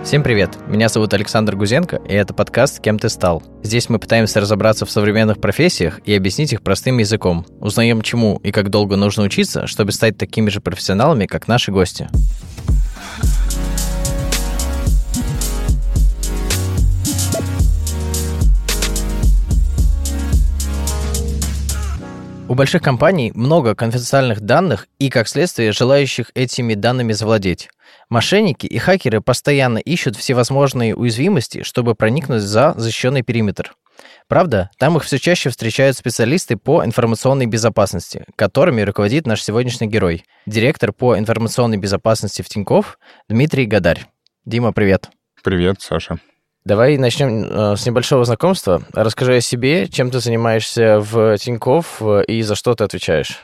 Всем привет! Меня зовут Александр Гузенко, и это подкаст «Кем ты стал?». Здесь мы пытаемся разобраться в современных профессиях и объяснить их простым языком. Узнаем, чему и как долго нужно учиться, чтобы стать такими же профессионалами, как наши гости. У больших компаний много конфиденциальных данных и, как следствие, желающих этими данными завладеть. Мошенники и хакеры постоянно ищут всевозможные уязвимости, чтобы проникнуть за защищенный периметр. Правда, там их все чаще встречают специалисты по информационной безопасности, которыми руководит наш сегодняшний герой, директор по информационной безопасности в Тинькофф Дмитрий Гадарь. Дима, привет. Привет, Саша. Давай начнем с небольшого знакомства. Расскажи о себе, чем ты занимаешься в Тинькофф и за что ты отвечаешь.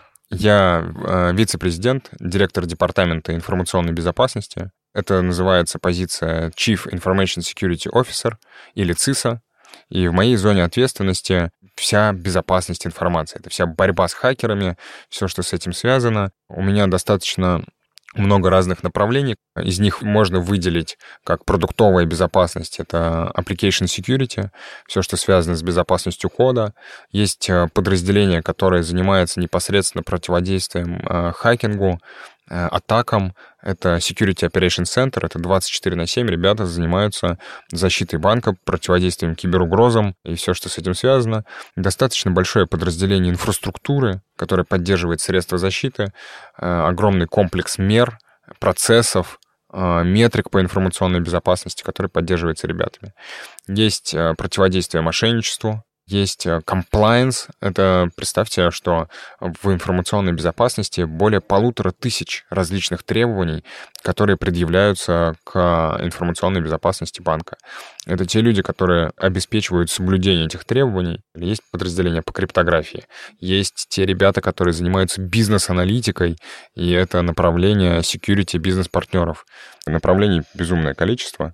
Я вице-президент, директор департамента информационной безопасности. Это называется позиция Chief Information Security Officer или ЦИСа. И в моей зоне ответственности вся безопасность информации. Это вся борьба с хакерами, все, что с этим связано. У меня достаточно много разных направлений. Из них можно выделить как продуктовая безопасность. Это application security, все, что связано с безопасностью кода. Есть подразделение, которое занимается непосредственно противодействием хакингу, атакам. Это Security Operations Center, это 24/7. Ребята занимаются защитой банка, противодействием киберугрозам и все, что с этим связано. Достаточно большое подразделение инфраструктуры, которое поддерживает средства защиты, огромный комплекс мер, процессов, метрик по информационной безопасности, который поддерживается ребятами. Есть противодействие мошенничеству, есть compliance. Это, представьте, что в информационной безопасности более 1500 различных требований, которые предъявляются к информационной безопасности банка. Это те люди, которые обеспечивают соблюдение этих требований. Есть подразделения по криптографии. Есть те ребята, которые занимаются бизнес-аналитикой, и это направление security бизнес-партнеров. Направлений безумное количество.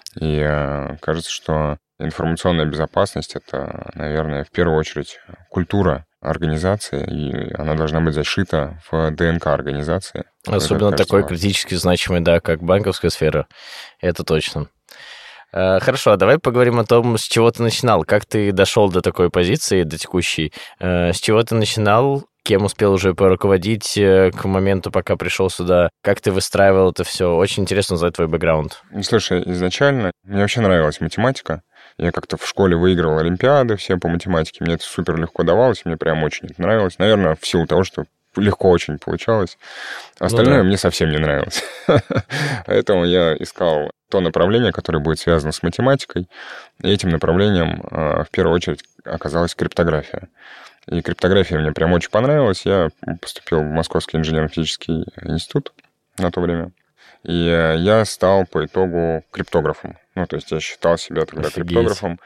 И кажется, что информационная безопасность — это, наверное, в первую очередь культура организации, и она должна быть зашита в ДНК организации. Особенно это, такой критически значимый, да, как банковская сфера. Это точно. Хорошо, а давай поговорим о том, с чего ты начинал, как ты дошел до такой позиции, до текущей. С чего ты начинал, кем успел уже поруководить к моменту, пока пришел сюда, как ты выстраивал это все. Очень интересно узнать твой бэкграунд. Слушай, изначально мне вообще нравилась математика. Я как-то в школе выигрывал олимпиады все по математике. Мне это супер легко давалось, мне прям очень это нравилось. Наверное, в силу того, что легко очень получалось. Остальное мне совсем не нравилось. Поэтому я искал то направление, которое будет связано с математикой. И этим направлением в первую очередь оказалась криптография. И криптография мне прям очень понравилась. Я поступил в Московский инженерно-физический институт на то время. И я стал по итогу криптографом. Ну, то есть я считал себя тогда криптографом.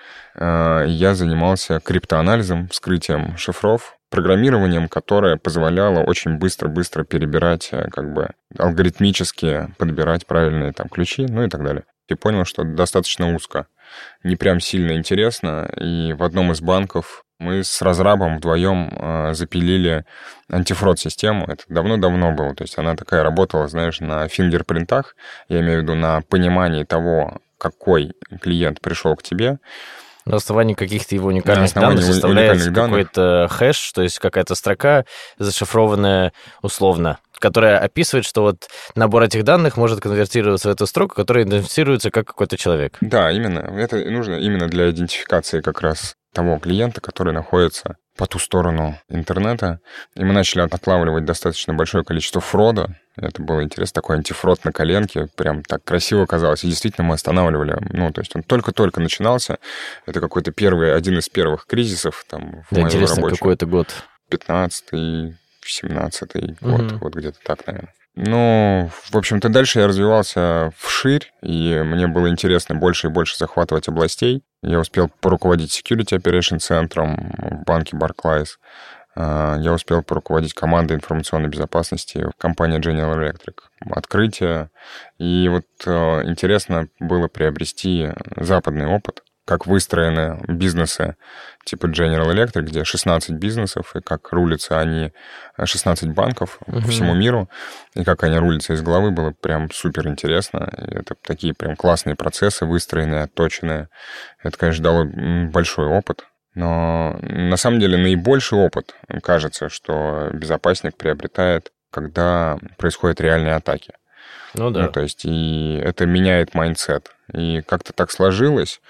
Я занимался криптоанализом, вскрытием шифров, программированием, которое позволяло очень быстро перебирать, как бы алгоритмически подбирать правильные там ключи, ну и так далее. И понял, что достаточно узко, не прям сильно интересно. И в одном из банков мы с разрабом вдвоем запилили антифрод-систему. Это давно-давно было. То есть она такая работала, знаешь, на фингерпринтах. Я имею в виду на понимании того, какой клиент пришел к тебе. На основании каких-то его уникальных данных составляется какой-то хэш, то есть какая-то строка, зашифрованная условно, которая описывает, что вот набор этих данных может конвертироваться в эту строку, которая идентифицируется как какой-то человек. Да, именно. Это нужно именно для идентификации как раз того клиента, который находится по ту сторону интернета. И мы начали отлавливать достаточно большое количество фрода. Это было интересно, такой антифрод на коленке. Прям так красиво казалось. И действительно мы останавливали. Ну, то есть он только-только начинался. Это какой-то один из первых кризисов там в моем интересно, рабочем. Какой это год? 15-й, 17-й год. Вот где-то так, наверное. Ну, в общем-то, дальше я развивался вширь, и мне было интересно больше и больше захватывать областей. Я успел поруководить Security Operations центром в банке Barclays. Я успел поруководить командой информационной безопасности в компании General Electric. Открытие. И вот интересно было приобрести западный опыт, как выстроены бизнесы типа General Electric, где 16 бизнесов, и как рулятся они, 16 банков по всему миру, и как они рулятся из головы, было прям супер интересно. И это такие прям классные процессы, выстроенные, отточенные. Это, конечно, дало большой опыт. Но на самом деле наибольший опыт, кажется, что безопасник приобретает, когда происходят реальные атаки. Ну да. Ну, то есть и это меняет майндсет. И как-то так сложилось,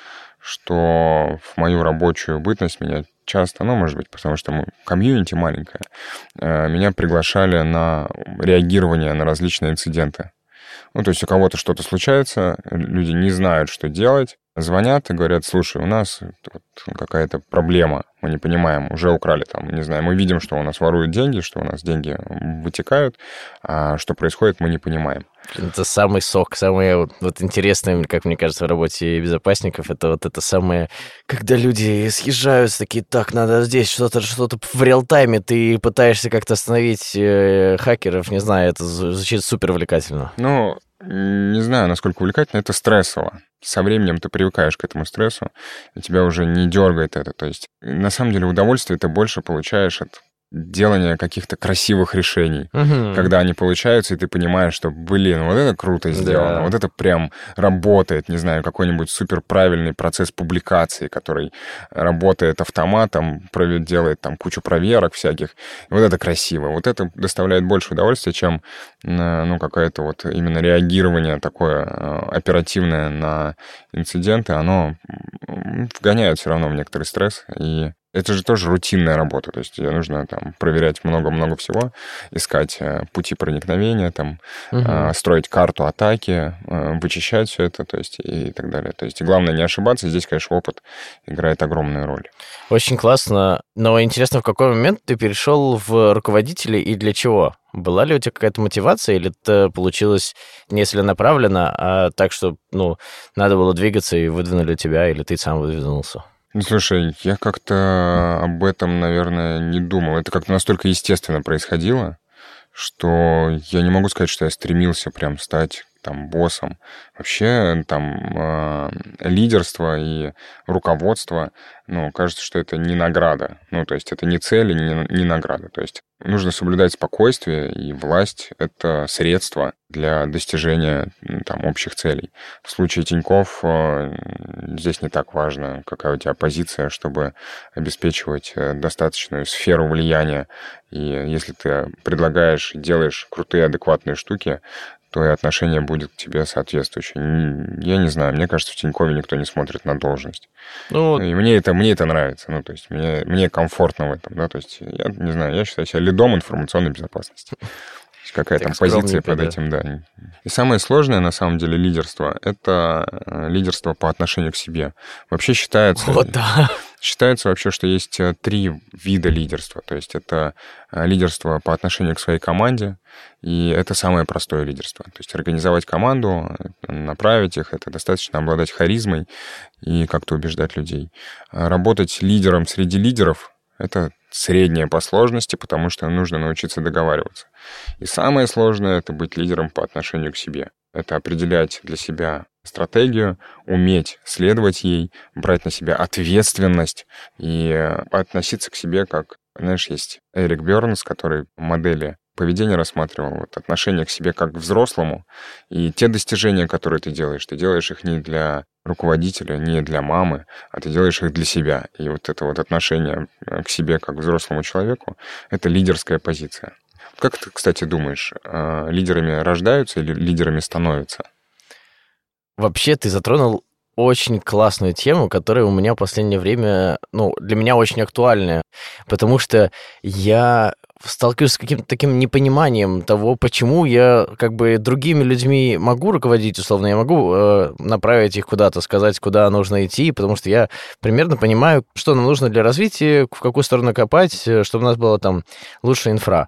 что в мою рабочую бытность меня часто, ну, может быть, потому что комьюнити маленькое, меня приглашали на реагирование на различные инциденты. Ну, то есть у кого-то что-то случается, люди не знают, что делать, звонят и говорят: слушай, у нас вот какая-то проблема, мы не понимаем, уже украли там, не знаю, мы видим, что у нас воруют деньги, что у нас деньги вытекают, а что происходит, мы не понимаем. Это самый сок, самое вот интересное, как мне кажется, в работе безопасников, это вот это самое, когда люди съезжаются, такие: так, надо здесь что-то в реал-тайме, ты пытаешься как-то остановить хакеров, не знаю, это звучит супер увлекательно. Ну, не знаю, насколько увлекательно, это стрессово. Со временем ты привыкаешь к этому стрессу, и тебя уже не дергает это. То есть, на самом деле, удовольствие ты больше получаешь от делания каких-то красивых решений, когда они получаются, и ты понимаешь, что, блин, вот это круто сделано, вот это прям работает, не знаю, какой-нибудь суперправильный процесс публикации, который работает автоматом, делает там кучу проверок всяких. Вот это красиво. Вот это доставляет больше удовольствия, чем, ну, какое-то вот именно реагирование такое оперативное на инциденты. Оно вгоняет все равно в некоторый стресс, и это же тоже рутинная работа, то есть тебе нужно там проверять много-много всего, искать пути проникновения, там, строить карту атаки, вычищать все это, то есть и так далее. То есть и главное не ошибаться, здесь, конечно, опыт играет огромную роль. Очень классно, но интересно, в какой момент ты перешел в руководители и для чего? Была ли у тебя какая-то мотивация, или это получилось не целенаправленно, а так, что, ну, надо было двигаться и выдвинули тебя, или ты сам выдвинулся? Ну, слушай, я как-то об этом, наверное, не думал. Это как-то настолько естественно происходило, что я не могу сказать, что я стремился прям стать там боссом. Вообще там лидерство и руководство, ну, кажется, что это не награда. Ну, то есть это не цель и не награда. То есть нужно соблюдать спокойствие, и власть — это средство для достижения там общих целей. В случае Тинькофф здесь не так важно, какая у тебя позиция, чтобы обеспечивать достаточную сферу влияния. И если ты предлагаешь и делаешь крутые, адекватные штуки, то и отношение будет к тебе соответствующее. Я не знаю, мне кажется, в Тинькове никто не смотрит на должность. Ну, и мне это нравится. Ну, то есть мне комфортно в этом, да, то есть я не знаю, я считаю себя лидом информационной безопасности. Какая там позиция под этим, да. И самое сложное, на самом деле, лидерство — это лидерство по отношению к себе. Вообще считается... Вот, да. Считается вообще, что есть 3 вида лидерства. То есть это лидерство по отношению к своей команде, и это самое простое лидерство. То есть организовать команду, направить их, это достаточно обладать харизмой и как-то убеждать людей. Работать лидером среди лидеров — это среднее по сложности, потому что нужно научиться договариваться. И самое сложное — это быть лидером по отношению к себе. Это определять для себя стратегию, уметь следовать ей, брать на себя ответственность и относиться к себе как... Знаешь, есть Эрик Бернс, который модели поведения рассматривал, вот, отношение к себе как к взрослому, и те достижения, которые ты делаешь их не для руководителя, не для мамы, а ты делаешь их для себя. И вот это вот отношение к себе как к взрослому человеку — это лидерская позиция. Как ты, кстати, думаешь, лидерами рождаются или лидерами становятся? Вообще, ты затронул очень классную тему, которая у меня в последнее время, ну, для меня очень актуальная, потому что я сталкиваюсь с каким-то таким непониманием того, почему я как бы другими людьми могу руководить, условно, я могу направить их куда-то, сказать, куда нужно идти, потому что я примерно понимаю, что нам нужно для развития, в какую сторону копать, чтобы у нас была там лучшая инфра.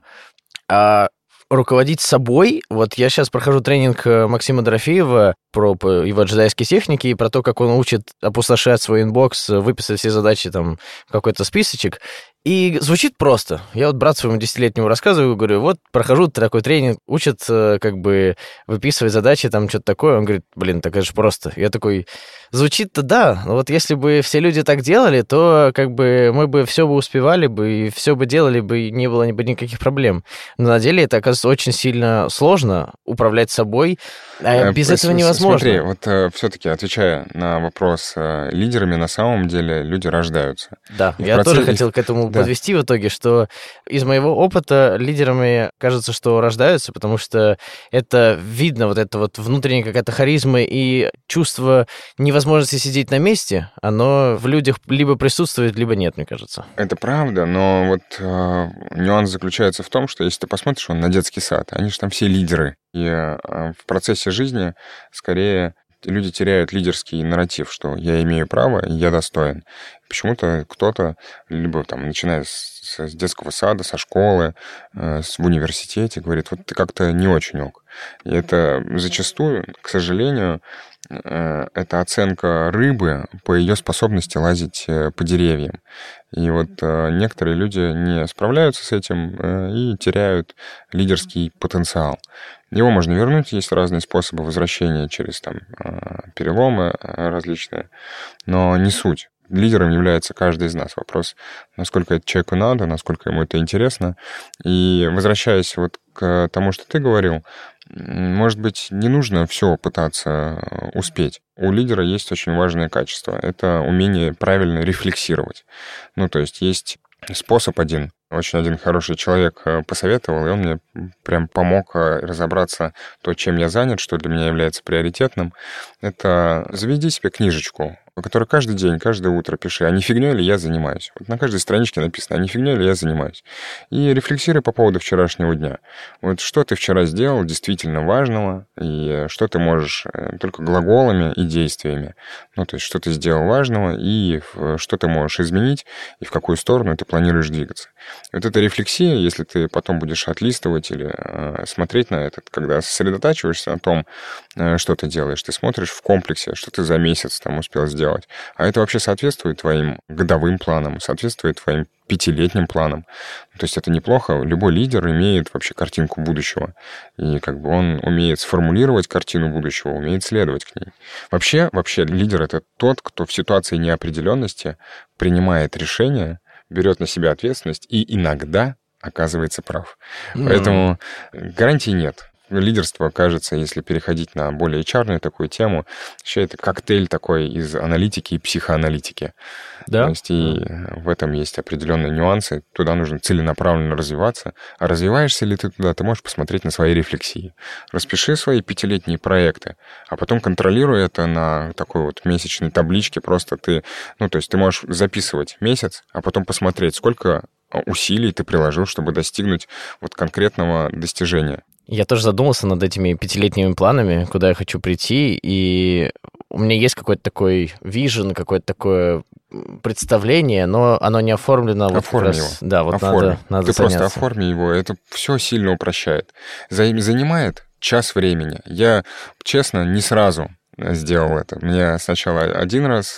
А руководить собой, вот я сейчас прохожу тренинг Максима Дорофеева про его джедайские техники и про то, как он учит опустошать свой инбокс, выписать все задачи там в какой-то списочек. И звучит просто. Я вот брату своему 10-летнему рассказываю, говорю, вот прохожу такой тренинг, учат как бы выписывать задачи, там что-то такое. Он говорит, блин, так это же просто. Я такой, звучит-то да, но вот если бы все люди так делали, то как бы мы бы все бы успевали бы и все бы делали бы, и не было бы никаких проблем. Но на деле это, оказывается, очень сильно сложно управлять собой. Без этого невозможно. Смотри, вот все-таки отвечая на вопрос, лидерами на самом деле люди рождаются. Да, я тоже хотел к этому подвести в итоге, что из моего опыта лидерами кажется, что рождаются, потому что это видно, вот это вот внутренняя какая-то харизма и чувство невозможности сидеть на месте, оно в людях либо присутствует, либо нет, мне кажется. Это правда, но вот нюанс заключается в том, что если ты посмотришь на детский сад, они же там все лидеры, и в процессе жизни скорее люди теряют лидерский нарратив, что я имею право, я достоин. Почему-то кто-то, либо там, начиная с детского сада, со школы, в университете, говорит, вот ты как-то не очень ок. И это зачастую, к сожалению, это оценка рыбы по ее способности лазить по деревьям. И вот некоторые люди не справляются с этим и теряют лидерский потенциал. Его можно вернуть, есть разные способы возвращения через там, переломы различные, но не суть. Лидером является каждый из нас. Вопрос, насколько это человеку надо, насколько ему это интересно. И возвращаясь вот к тому, что ты говорил, может быть, не нужно все пытаться успеть. У лидера есть очень важное качество. Это умение правильно рефлексировать. Ну, то есть способ один. Очень один хороший человек посоветовал, и он мне прям помог разобраться то, чем я занят, что для меня является приоритетным. Это заведи себе книжечку, которую каждый день, каждое утро пиши, а не фигней ли я занимаюсь. Вот на каждой страничке написано, а не фигней ли я занимаюсь. И рефлексируй по поводу вчерашнего дня. Вот что ты вчера сделал действительно важного, и что ты можешь только глаголами и действиями. Ну, то есть, что ты сделал важного, и что ты можешь изменить, и в какую сторону ты планируешь двигаться. Вот эта рефлексия, если ты потом будешь отлистывать или смотреть на это, когда сосредотачиваешься на том, что ты делаешь, ты смотришь в комплексе, что ты за месяц там успел сделать. А это вообще соответствует твоим годовым планам, соответствует твоим 5-летним планам. То есть это неплохо. Любой лидер имеет вообще картинку будущего. И как бы он умеет сформулировать картину будущего, умеет следовать к ней. Вообще лидер — это тот, кто в ситуации неопределенности принимает решения, берет на себя ответственность и иногда оказывается прав. Поэтому гарантий нет. Лидерство, кажется, если переходить на более HR-ную такую тему, еще это коктейль такой из аналитики и психоаналитики. Да? То есть и в этом есть определенные нюансы. Туда нужно целенаправленно развиваться. А развиваешься ли ты туда, ты можешь посмотреть на свои рефлексии. Распиши свои 5-летние проекты, а потом контролируй это на такой вот месячной табличке. Просто ты, то есть ты можешь записывать месяц, а потом посмотреть, сколько усилий ты приложил, чтобы достигнуть вот конкретного достижения. Я тоже задумался над этими 5-летними планами, куда я хочу прийти, и у меня есть какой-то такой вижен, какое-то такое представление, но оно не оформлено. Оформи вот его. Да, вот оформи. надо Ты заняться. Просто оформи его, это все сильно упрощает. Занимает час времени. Я, честно, не сразу сделал это. Мне сначала один раз,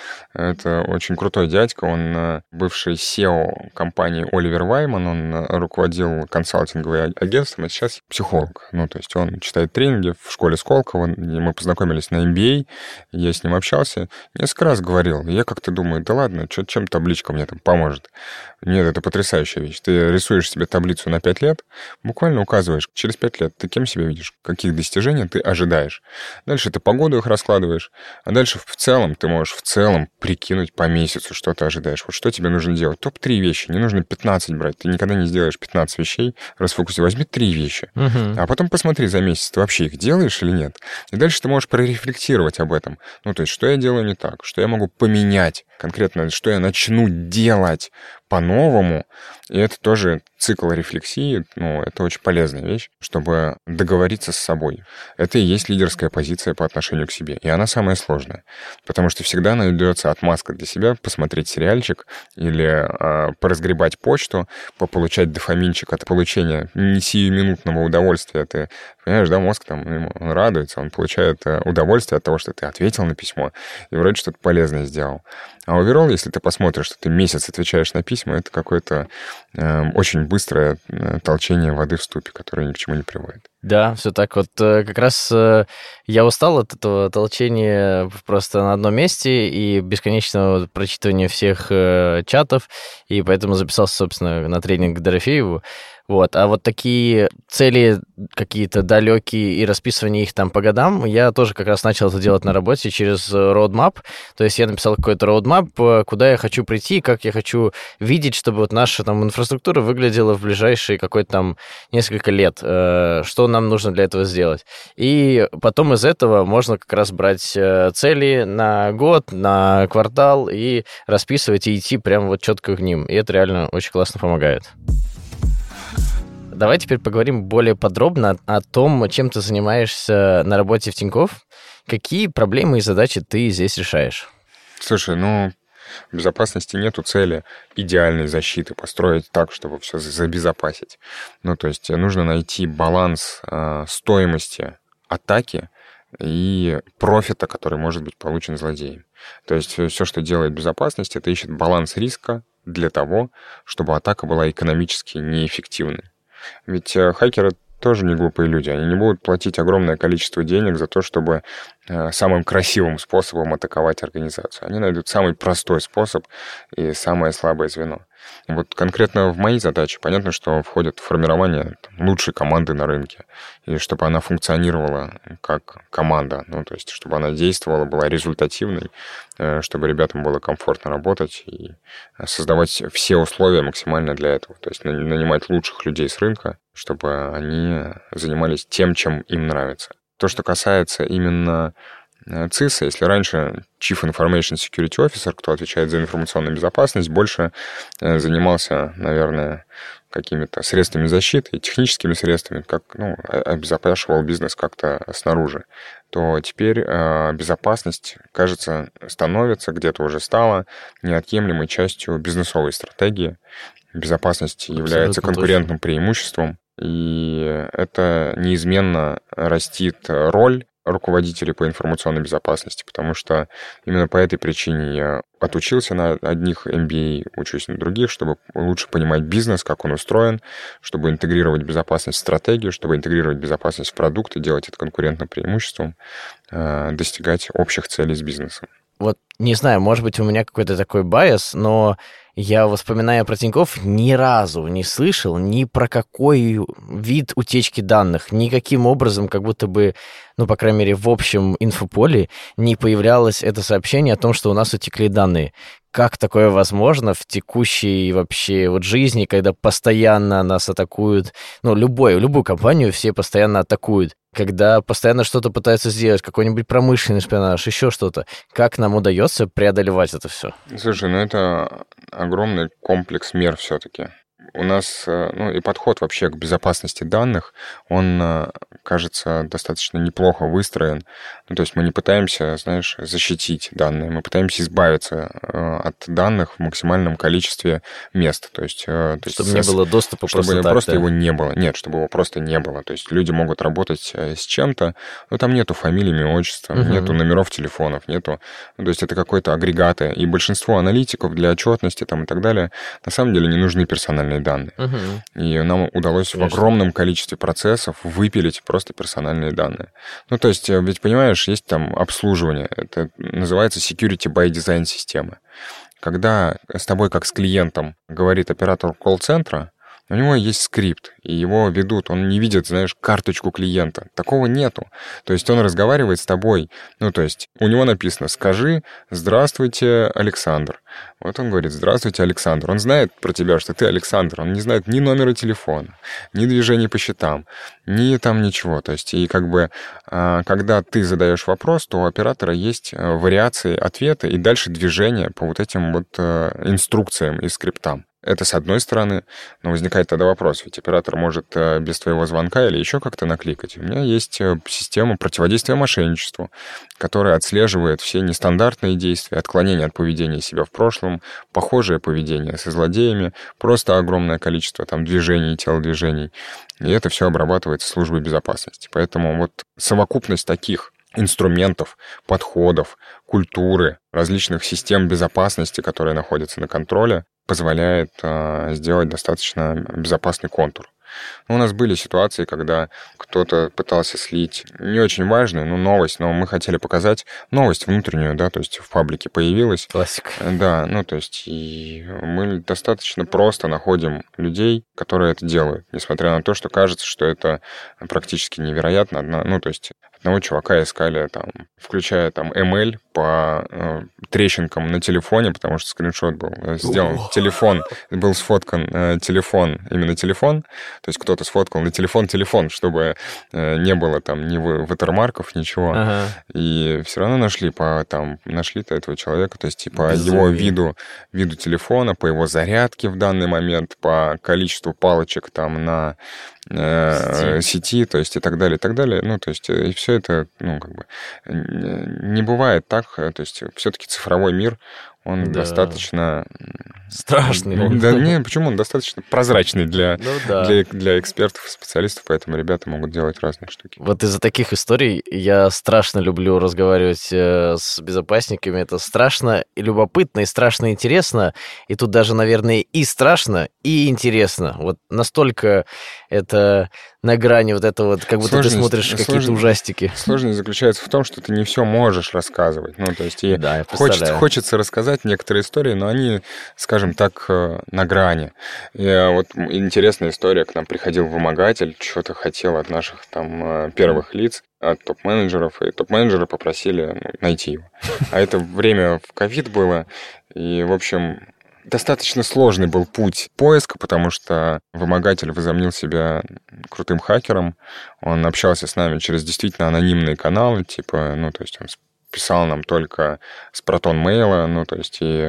это очень крутой дядька, он бывший SEO компании Оливер Вайман, он руководил консалтинговым агентством, а сейчас психолог. То есть он читает тренинги в школе Сколково, мы познакомились на MBA, я с ним общался, несколько раз говорил, я как-то думаю, да ладно, чем табличка мне там поможет? Нет, это потрясающая вещь. Ты рисуешь себе таблицу на 5 лет, буквально указываешь, через 5 лет ты кем себя видишь, каких достижений ты ожидаешь. Дальше ты погоду их раскладываешь, а дальше в целом ты можешь прикинуть по месяцу, что ты ожидаешь. Вот что тебе нужно делать. Топ-3 вещи. Не нужно 15 брать. Ты никогда не сделаешь 15 вещей. Расфокусируй. Возьми 3 вещи. А потом посмотри за месяц, ты вообще их делаешь или нет. И дальше ты можешь прорефлексировать об этом. То есть, что я делаю не так, что я могу поменять конкретно, что я начну делать по-новому. И это тоже цикл рефлексии. Это очень полезная вещь, чтобы договориться с собой. Это и есть лидерская позиция по отношению к себе. И она самая сложная. Потому что всегда найдется отмазка для себя посмотреть сериальчик или поразгребать почту, пополучать дофаминчик от получения не сиюминутного удовольствия. Ты Понимаешь, да, мозг там, он радуется, он получает удовольствие от того, что ты ответил на письмо и вроде что-то полезное сделал. А оверолл, если ты посмотришь, что ты месяц отвечаешь на письма, это какое-то очень быстрое толчение воды в ступе, которое ни к чему не приводит. Да, все так. Вот как раз я устал от этого толчения просто на одном месте и бесконечного прочитывания всех чатов, и поэтому записался, собственно, на тренинг к Дорофееву. Вот. А вот такие цели какие-то далекие и расписывание их там по годам, я тоже как раз начал это делать на работе через roadmap. То есть я написал какой-то roadmap, куда я хочу прийти, как я хочу видеть, чтобы вот наша там инфраструктура выглядела в ближайшие какой-то там несколько лет, что нам нужно для этого сделать. И потом из этого можно как раз брать цели на год, на квартал и расписывать и идти прямо вот четко к ним. И это реально очень классно помогает. Давай теперь поговорим более подробно о том, чем ты занимаешься на работе в Тинькофф. Какие проблемы и задачи ты здесь решаешь? Слушай, в безопасности нету цели идеальной защиты, построить так, чтобы все забезопасить. То есть нужно найти баланс стоимости атаки и профита, который может быть получен злодеем. То есть все, что делает безопасность, это ищет баланс риска для того, чтобы атака была экономически неэффективной. Ведь хакеры тоже не глупые люди. Они не будут платить огромное количество денег за то, чтобы самым красивым способом атаковать организацию. Они найдут самый простой способ и самое слабое звено. Вот конкретно в мои задачи понятно, что входит формирование лучшей команды на рынке, и чтобы она функционировала как команда, то есть чтобы она действовала, была результативной, чтобы ребятам было комфортно работать и создавать все условия максимально для этого. То есть нанимать лучших людей с рынка, чтобы они занимались тем, чем им нравится. То, что касается именно ЦИСа, если раньше Chief Information Security Officer, кто отвечает за информационную безопасность, больше занимался, наверное, какими-то средствами защиты, техническими средствами, как обезопасивал бизнес как-то снаружи, то теперь безопасность, кажется, становится, где-то уже стала неотъемлемой частью бизнесовой стратегии. Безопасность является конкурентным преимуществом, и это неизменно растит роль руководителей по информационной безопасности, потому что именно по этой причине я отучился на одних MBA, учусь на других, чтобы лучше понимать бизнес, как он устроен, чтобы интегрировать безопасность в стратегию, чтобы интегрировать безопасность в продукты, делать это конкурентным преимуществом, достигать общих целей с бизнесом. Вот, не знаю, может быть, у меня какой-то такой байс, но я, вспоминая про Тинькофф, ни разу не слышал ни про какой вид утечки данных. Никаким образом, как будто бы, по крайней мере, в общем инфополе не появлялось это сообщение о том, что у нас утекли данные. Как такое возможно в текущей вообще жизни, когда постоянно нас атакуют, любую компанию все постоянно атакуют, когда постоянно что-то пытаются сделать, какой-нибудь промышленный шпионаж, еще что-то. Как нам удается преодолевать это все? Слушай, это огромный комплекс мер все-таки. У нас, и подход вообще к безопасности данных, он, кажется, достаточно неплохо выстроен. То есть мы не пытаемся, защитить данные, мы пытаемся избавиться от данных в максимальном количестве мест. Чтобы не было доступа чтобы его не было. Нет, чтобы его просто не было. То есть люди могут работать с чем-то, но там нету фамилий, имя, отчества, нету номеров телефонов, нету... То есть это какой-то агрегаты. И большинство аналитиков для отчетности и так далее на самом деле не нужны персональные данные. И нам удалось в огромном количестве процессов выпилить просто персональные данные. То есть, ведь, понимаешь, есть там обслуживание. Это называется security by design системы. Когда с тобой, как с клиентом, говорит оператор колл-центра, у него есть скрипт, и его ведут, он не видит, карточку клиента. Такого нету. То есть он разговаривает с тобой. То есть у него написано: «Скажи, здравствуйте, Александр». Вот он говорит: «Здравствуйте, Александр». Он знает про тебя, что ты Александр. Он не знает ни номера телефона, ни движений по счетам, ни там ничего. То есть и когда ты задаешь вопрос, то у оператора есть вариации ответа и дальше движения по этим инструкциям и скриптам. Это с одной стороны, но возникает тогда вопрос, ведь оператор может без твоего звонка или еще как-то накликать. У меня есть система противодействия мошенничеству, которая отслеживает все нестандартные действия, отклонения от поведения себя в прошлом, похожее поведение со злодеями, просто огромное количество там движений, телодвижений. И это все обрабатывается службой безопасности. Поэтому вот совокупность таких инструментов, подходов, культуры, различных систем безопасности, которые находятся на контроле, позволяет сделать достаточно безопасный контур. У нас были ситуации, когда кто-то пытался слить не очень важную, новость, но мы хотели показать новость внутреннюю, да, то есть в паблике появилась. Классика. Да, то есть и мы достаточно просто находим людей, которые это делают, несмотря на то, что кажется, что это практически невероятно. То есть одного чувака искали, включая ML по трещинкам на телефоне, потому что скриншот был сделан. Телефон, был сфоткан телефон, именно телефон, то есть кто-то сфоткал на телефон, чтобы не было ни ватермарков, ничего. Ага. И все равно нашли-то этого человека, то есть по его виду телефона, по его зарядке в данный момент, по количеству палочек на сети, то есть и так далее, и так далее. То есть и все это, не бывает так, то есть все-таки цифровой мир, он достаточно... Страшный. Почему? Он достаточно прозрачный для экспертов и специалистов, поэтому ребята могут делать разные штуки. Вот из-за таких историй я страшно люблю разговаривать с безопасниками. Это страшно и любопытно, и страшно и интересно. И тут даже, наверное, и страшно, и интересно. Вот настолько это на грани вот этого, как будто ты смотришь какие-то ужастики. Сложность заключается в том, что ты не все можешь рассказывать. То есть хочется рассказать некоторые истории, но они, скажем так, на грани. И вот интересная история. К нам приходил вымогатель, что-то хотел от наших первых лиц, от топ-менеджеров, и топ-менеджеры попросили найти его. А это время в ковид было, и, в общем... Достаточно сложный был путь поиска, потому что вымогатель возомнил себя крутым хакером. Он общался с нами через действительно анонимные каналы, то есть он писал нам только с ProtonMail, то есть и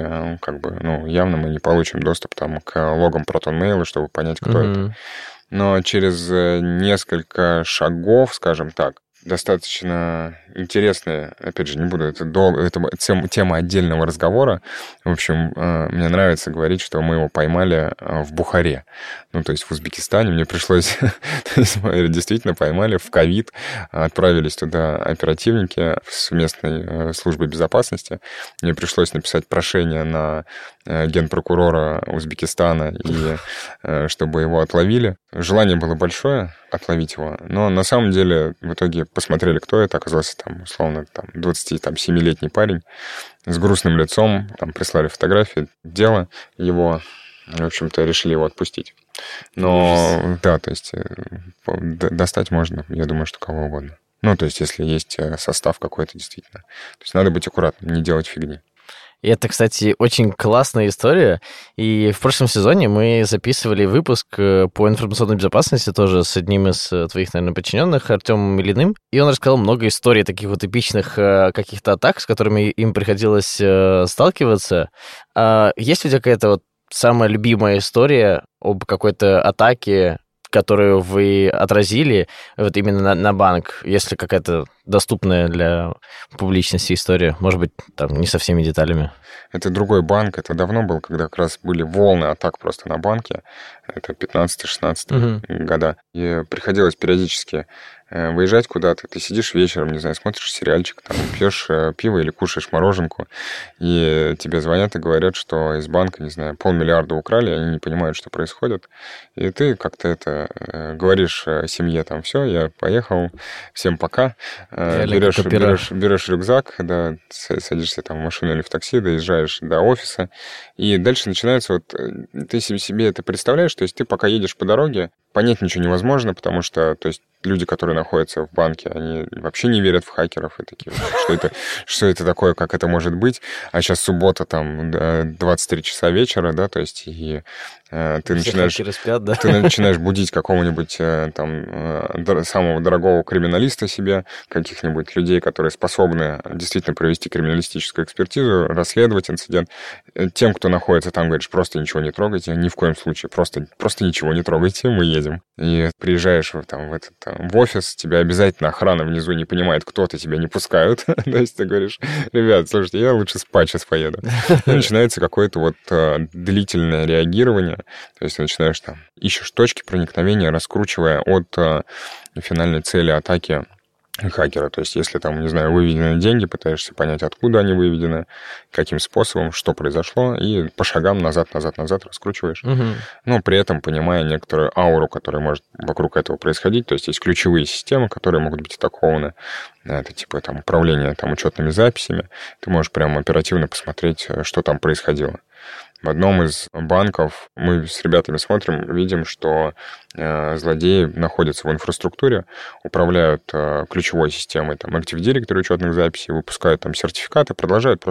явно мы не получим доступ к логам ProtonMail, чтобы понять, кто это. Но через несколько шагов, скажем так, достаточно интересная, опять же, не буду, это тема отдельного разговора. В общем, мне нравится говорить, что мы его поймали в Бухаре. То есть в Узбекистане мне пришлось... мы действительно поймали в ковид, отправились туда оперативники с местной службы безопасности. Мне пришлось написать прошение на генпрокурора Узбекистана, и чтобы его отловили. Желание было большое отловить его, но на самом деле в итоге посмотрели, кто это. Оказался условно 27-летний парень с грустным лицом. Прислали фотографии дела его. В общем-то, решили его отпустить. Но, да, то есть достать можно, я думаю, что кого угодно. То есть если есть состав какой-то действительно. То есть надо быть аккуратным, не делать фигни. И это, кстати, очень классная история. И в прошлом сезоне мы записывали выпуск по информационной безопасности тоже с одним из твоих, наверное, подчиненных, Артемом Ильиным. И он рассказал много историй таких вот эпичных каких-то атак, с которыми им приходилось сталкиваться. Есть у тебя какая-то самая любимая история об какой-то атаке, которую вы отразили именно на банк, если какая-то доступная для публичности история, может быть, не со всеми деталями? Это другой банк, это давно был, когда как раз были волны атак просто на банке, это 15-16 года, и приходилось периодически выезжать куда-то, ты сидишь вечером, не знаю, смотришь сериальчик, пьешь пиво или кушаешь мороженку, и тебе звонят и говорят, что из банка, не знаю, 500 000 000 украли, они не понимают, что происходит, и ты как-то говоришь семье, все, я поехал, всем пока, берешь рюкзак, да, садишься в машину или в такси, доезжаешь до офиса, и дальше начинается ты себе это представляешь, то есть ты пока едешь по дороге, понять ничего невозможно, потому что, то есть, люди, которые находятся в банке, они вообще не верят в хакеров и такие, что это такое, как это может быть. А сейчас суббота, там, 23 часа вечера, да, то есть, и ты начинаешь будить какого-нибудь там самого дорогого криминалиста себе, каких-нибудь людей, которые способны действительно провести криминалистическую экспертизу, расследовать инцидент. Тем, кто находится там, говоришь, просто ничего не трогайте, ни в коем случае, просто ничего не трогайте, мы едем. И приезжаешь в офис, тебя обязательно охрана внизу не понимает, кто ты, тебя не пускают. То есть ты говоришь, ребят, слушайте, я лучше спать сейчас поеду. И начинается какое-то вот длительное реагирование. То есть ты начинаешь ищешь точки проникновения, раскручивая от финальной цели атаки хакера. То есть если там, не знаю, выведены деньги, пытаешься понять, откуда они выведены, каким способом, что произошло, и по шагам назад раскручиваешь. Но при этом понимая некоторую ауру, которая может вокруг этого происходить. То есть есть ключевые системы, которые могут быть атакованы. Это типа там управление учетными записями. Ты можешь прямо оперативно посмотреть, что там происходило. В одном из банков мы с ребятами смотрим, видим, что злодеи находятся в инфраструктуре, управляют ключевой системой Active Directory учетных записей, выпускают там сертификаты, продолжают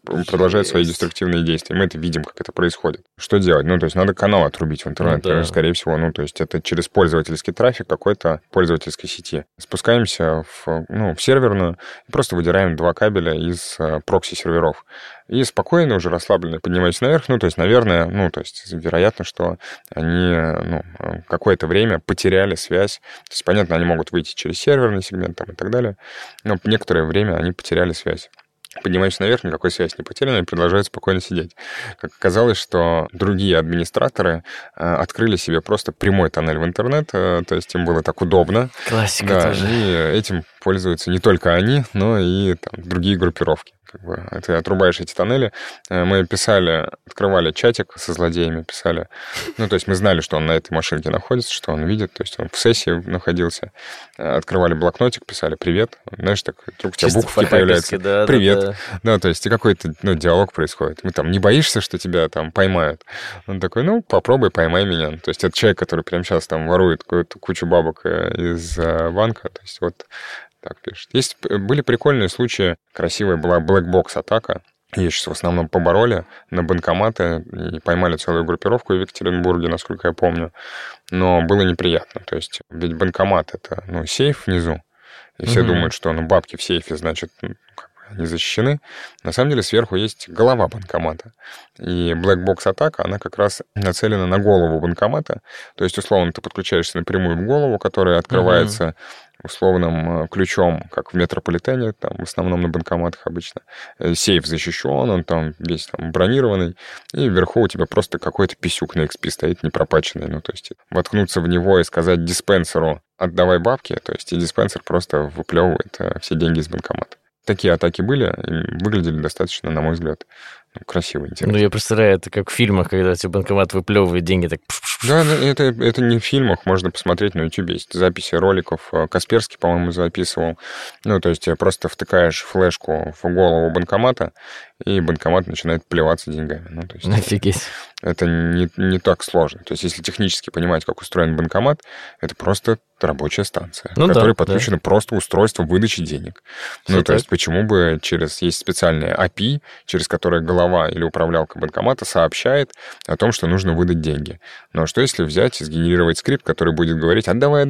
свои деструктивные действия. Мы это видим, как это происходит. Что делать? То есть надо канал отрубить в интернет, скорее всего. То есть это через пользовательский трафик какой-то пользовательской сети. Спускаемся в серверную и просто выдираем 2 кабеля из прокси-серверов. И спокойно, уже расслабленно поднимаемся наверх. То есть, наверное, вероятно, что они, какое-то время потеряли связь. То есть, понятно, они могут выйти через серверный сегмент и так далее, но некоторое время они потеряли связь. Поднимаемся наверх, никакой связи не потеряна, и продолжают спокойно сидеть. Как оказалось, что другие администраторы открыли себе просто прямой тоннель в интернет, то есть им было так удобно. Классика тоже. И этим пользуются не только они, но и другие группировки. Ты отрубаешь эти тоннели. Мы открывали чатик со злодеями, писали. То есть мы знали, что он на этой машинке находится, что он видит, то есть он в сессии находился. Открывали блокнотик, писали «Привет». Знаешь, так вдруг у тебя буковки появляются. «Привет». Да, то есть и какой-то диалог происходит. Не боишься, что тебя поймают? Он такой, попробуй, поймай меня. То есть это человек, который прямо сейчас ворует какую-то кучу бабок из банка. То есть вот так пишет. Были прикольные случаи. Красивая была блэкбокс-атака. Ее сейчас в основном побороли на банкоматы и поймали целую группировку в Екатеринбурге, насколько я помню. Но было неприятно. То есть ведь банкомат — это сейф внизу. И все думают, что бабки в сейфе, значит, они защищены. На самом деле сверху есть голова банкомата. И блэкбокс-атака, она как раз нацелена на голову банкомата. То есть, условно, ты подключаешься напрямую к голову, которая открывается условным ключом, как в метрополитене, в основном на банкоматах обычно. Сейф защищен, он весь бронированный, и вверху у тебя просто какой-то писюк на XP стоит непропаченный. То есть воткнуться в него и сказать диспенсеру «отдавай бабки», то есть и диспенсер просто выплевывает все деньги из банкомата. Такие атаки были, и выглядели достаточно, на мой взгляд, красиво, интересно. Я представляю, это как в фильмах, когда тебе банкомат выплевывает деньги, так... Да, это не в фильмах, можно посмотреть на YouTube, есть записи роликов. Касперский, по-моему, записывал. То есть просто втыкаешь флешку в голову банкомата, и банкомат начинает плеваться деньгами. То есть офигеть. Это не так сложно. То есть если технически понимать, как устроен банкомат, это просто рабочая станция, к которой подключено просто устройство выдачи денег. То есть почему бы есть специальная API, через которое голова или управлялка банкомата сообщает о том, что нужно выдать деньги. Но что если взять и сгенерировать скрипт, который будет говорить «отдавай,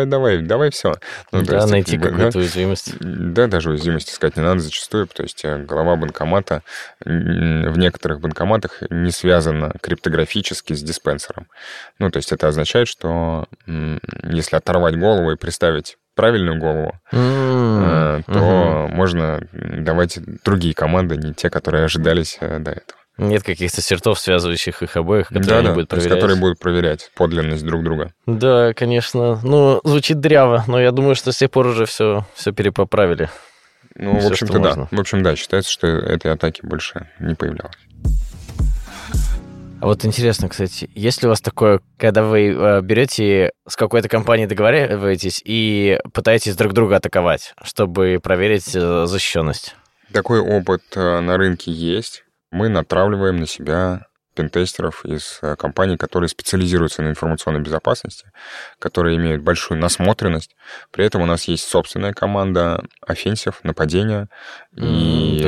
давай все». Найти какую-то уязвимость. Да, даже уязвимость искать не надо зачастую, то есть голова банкомата в некоторых банкоматах не связана криптографически с диспенсером. То есть это означает, что если оторвать голову и приставить правильную голову, то можно давать другие команды, не те, которые ожидались до этого. Нет каких-то сертов, связывающих их обоих, которые они будут проверять. Которые будут проверять подлинность друг друга. Да, конечно. Звучит дряво, но я думаю, что с тех пор уже все перепоправили. В общем-то, да. В общем, да, считается, что этой атаки больше не появлялось. А вот интересно, кстати, есть ли у вас такое, когда вы берете с какой-то компанией, договариваетесь и пытаетесь друг друга атаковать, чтобы проверить защищенность? Такой опыт на рынке есть. Мы натравливаем на себя пентестеров из компаний, которые специализируются на информационной безопасности, которые имеют большую насмотренность. При этом у нас есть собственная команда Offensive, нападения, и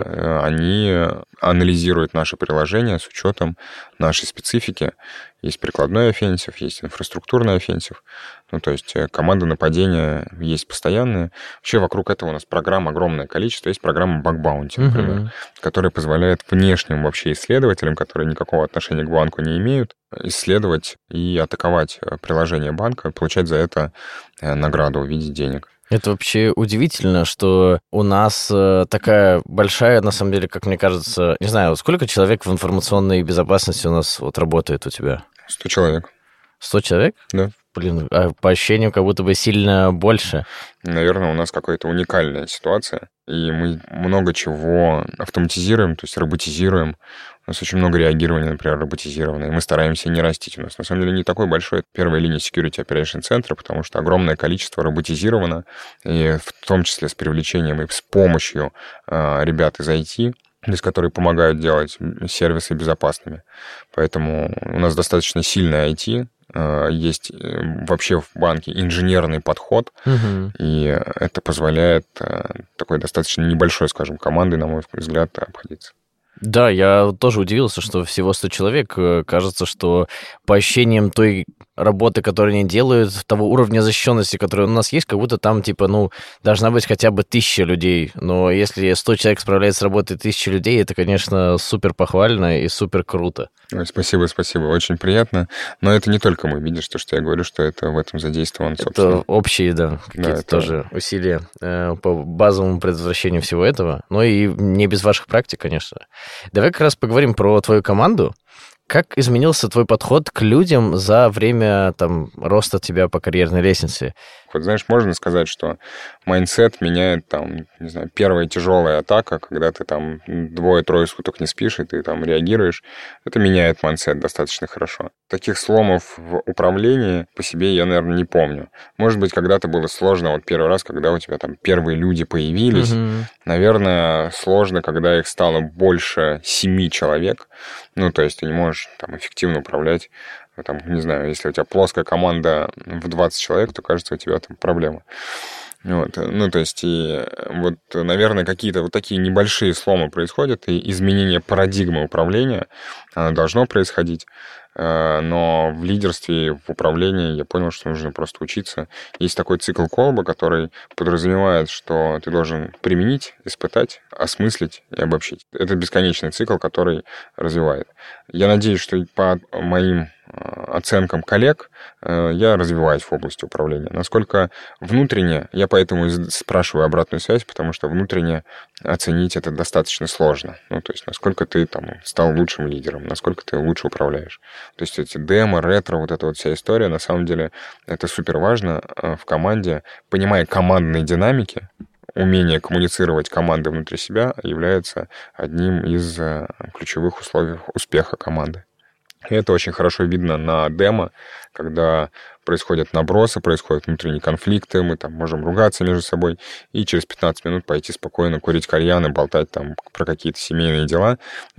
они анализируют наши приложения с учетом нашей специфики. Есть прикладной Offensive, есть инфраструктурный Offensive. Ну, то есть команды нападения есть постоянные. Вообще вокруг этого у нас программ огромное количество. Есть программа Bug Bounty, например, которая позволяет внешним вообще исследователям, которые никакого отношения к банку не имеют, исследовать и атаковать приложение банка, получать за это награду в виде денег. Это вообще удивительно, что у нас такая большая, на самом деле, как мне кажется, не знаю, сколько человек в информационной безопасности у нас вот работает у тебя? 100 человек. 100 человек? Да. Блин, а по ощущениям как будто бы сильно больше. Наверное, у нас какая-то уникальная ситуация, и мы много чего автоматизируем, то есть роботизируем. У нас очень много реагирования, например, роботизированное, и мы стараемся не растить. У нас, на самом деле, не такой большой первая линия Security Operation центра, потому что огромное количество роботизировано, и в том числе с привлечением и с помощью ребят из IT, то есть которые помогают делать сервисы безопасными. Поэтому у нас достаточно сильный IT, есть вообще в банке инженерный подход, и это позволяет такой достаточно небольшой, скажем, командой, на мой взгляд, обходиться. Да, я тоже удивился, что всего 100 человек. Кажется, что по ощущениям той работы, которую они делают, того уровня защищенности, который у нас есть, как будто там, должна быть хотя бы 1000 людей. Но если 100 человек справляется с работой 1000 людей, это, конечно, супер похвально и супер круто. Ой, спасибо, очень приятно. Но это не только мы, видишь, то, что я говорю, что это в этом задействован, собственно. Это общие, какие-то тоже усилия по базовому предотвращению всего этого. Но и не без ваших практик, конечно. Давай как раз поговорим про твою команду. Как изменился твой подход к людям за время роста тебя по карьерной лестнице? Вот, знаешь, можно сказать, что майндсет меняет, первая тяжелая атака, когда ты 2-3 суток не спишь, и ты реагируешь. Это меняет майндсет достаточно хорошо. Таких сломов в управлении по себе я, наверное, не помню. Может быть, когда-то было сложно, первый раз, когда у тебя первые люди появились. Наверное, сложно, когда их стало больше 7 человек. То есть ты не можешь эффективно управлять. Если у тебя плоская команда в 20 человек, то, кажется, у тебя проблема. Наверное, какие-то такие небольшие сломы происходят, и изменение парадигмы управления должно происходить. Но в лидерстве, в управлении я понял, что нужно просто учиться. Есть такой цикл Колба, который подразумевает, что ты должен применить, испытать, осмыслить и обобщить. Это бесконечный цикл, который развивает. Я надеюсь, что по моим оценкам коллег я развиваюсь в области управления. Насколько внутренне, я поэтому и спрашиваю обратную связь, потому что внутренне оценить это достаточно сложно. То есть, насколько ты стал лучшим лидером, насколько ты лучше управляешь. То есть эти демо, ретро, эта вся история, на самом деле, это супер важно в команде. Понимая командные динамики, умение коммуницировать команды внутри себя является одним из ключевых условий успеха команды. И это очень хорошо видно на демо, когда происходят набросы, происходят внутренние конфликты, мы можем ругаться между собой и через 15 минут пойти спокойно курить кальян и болтать про какие-то семейные дела.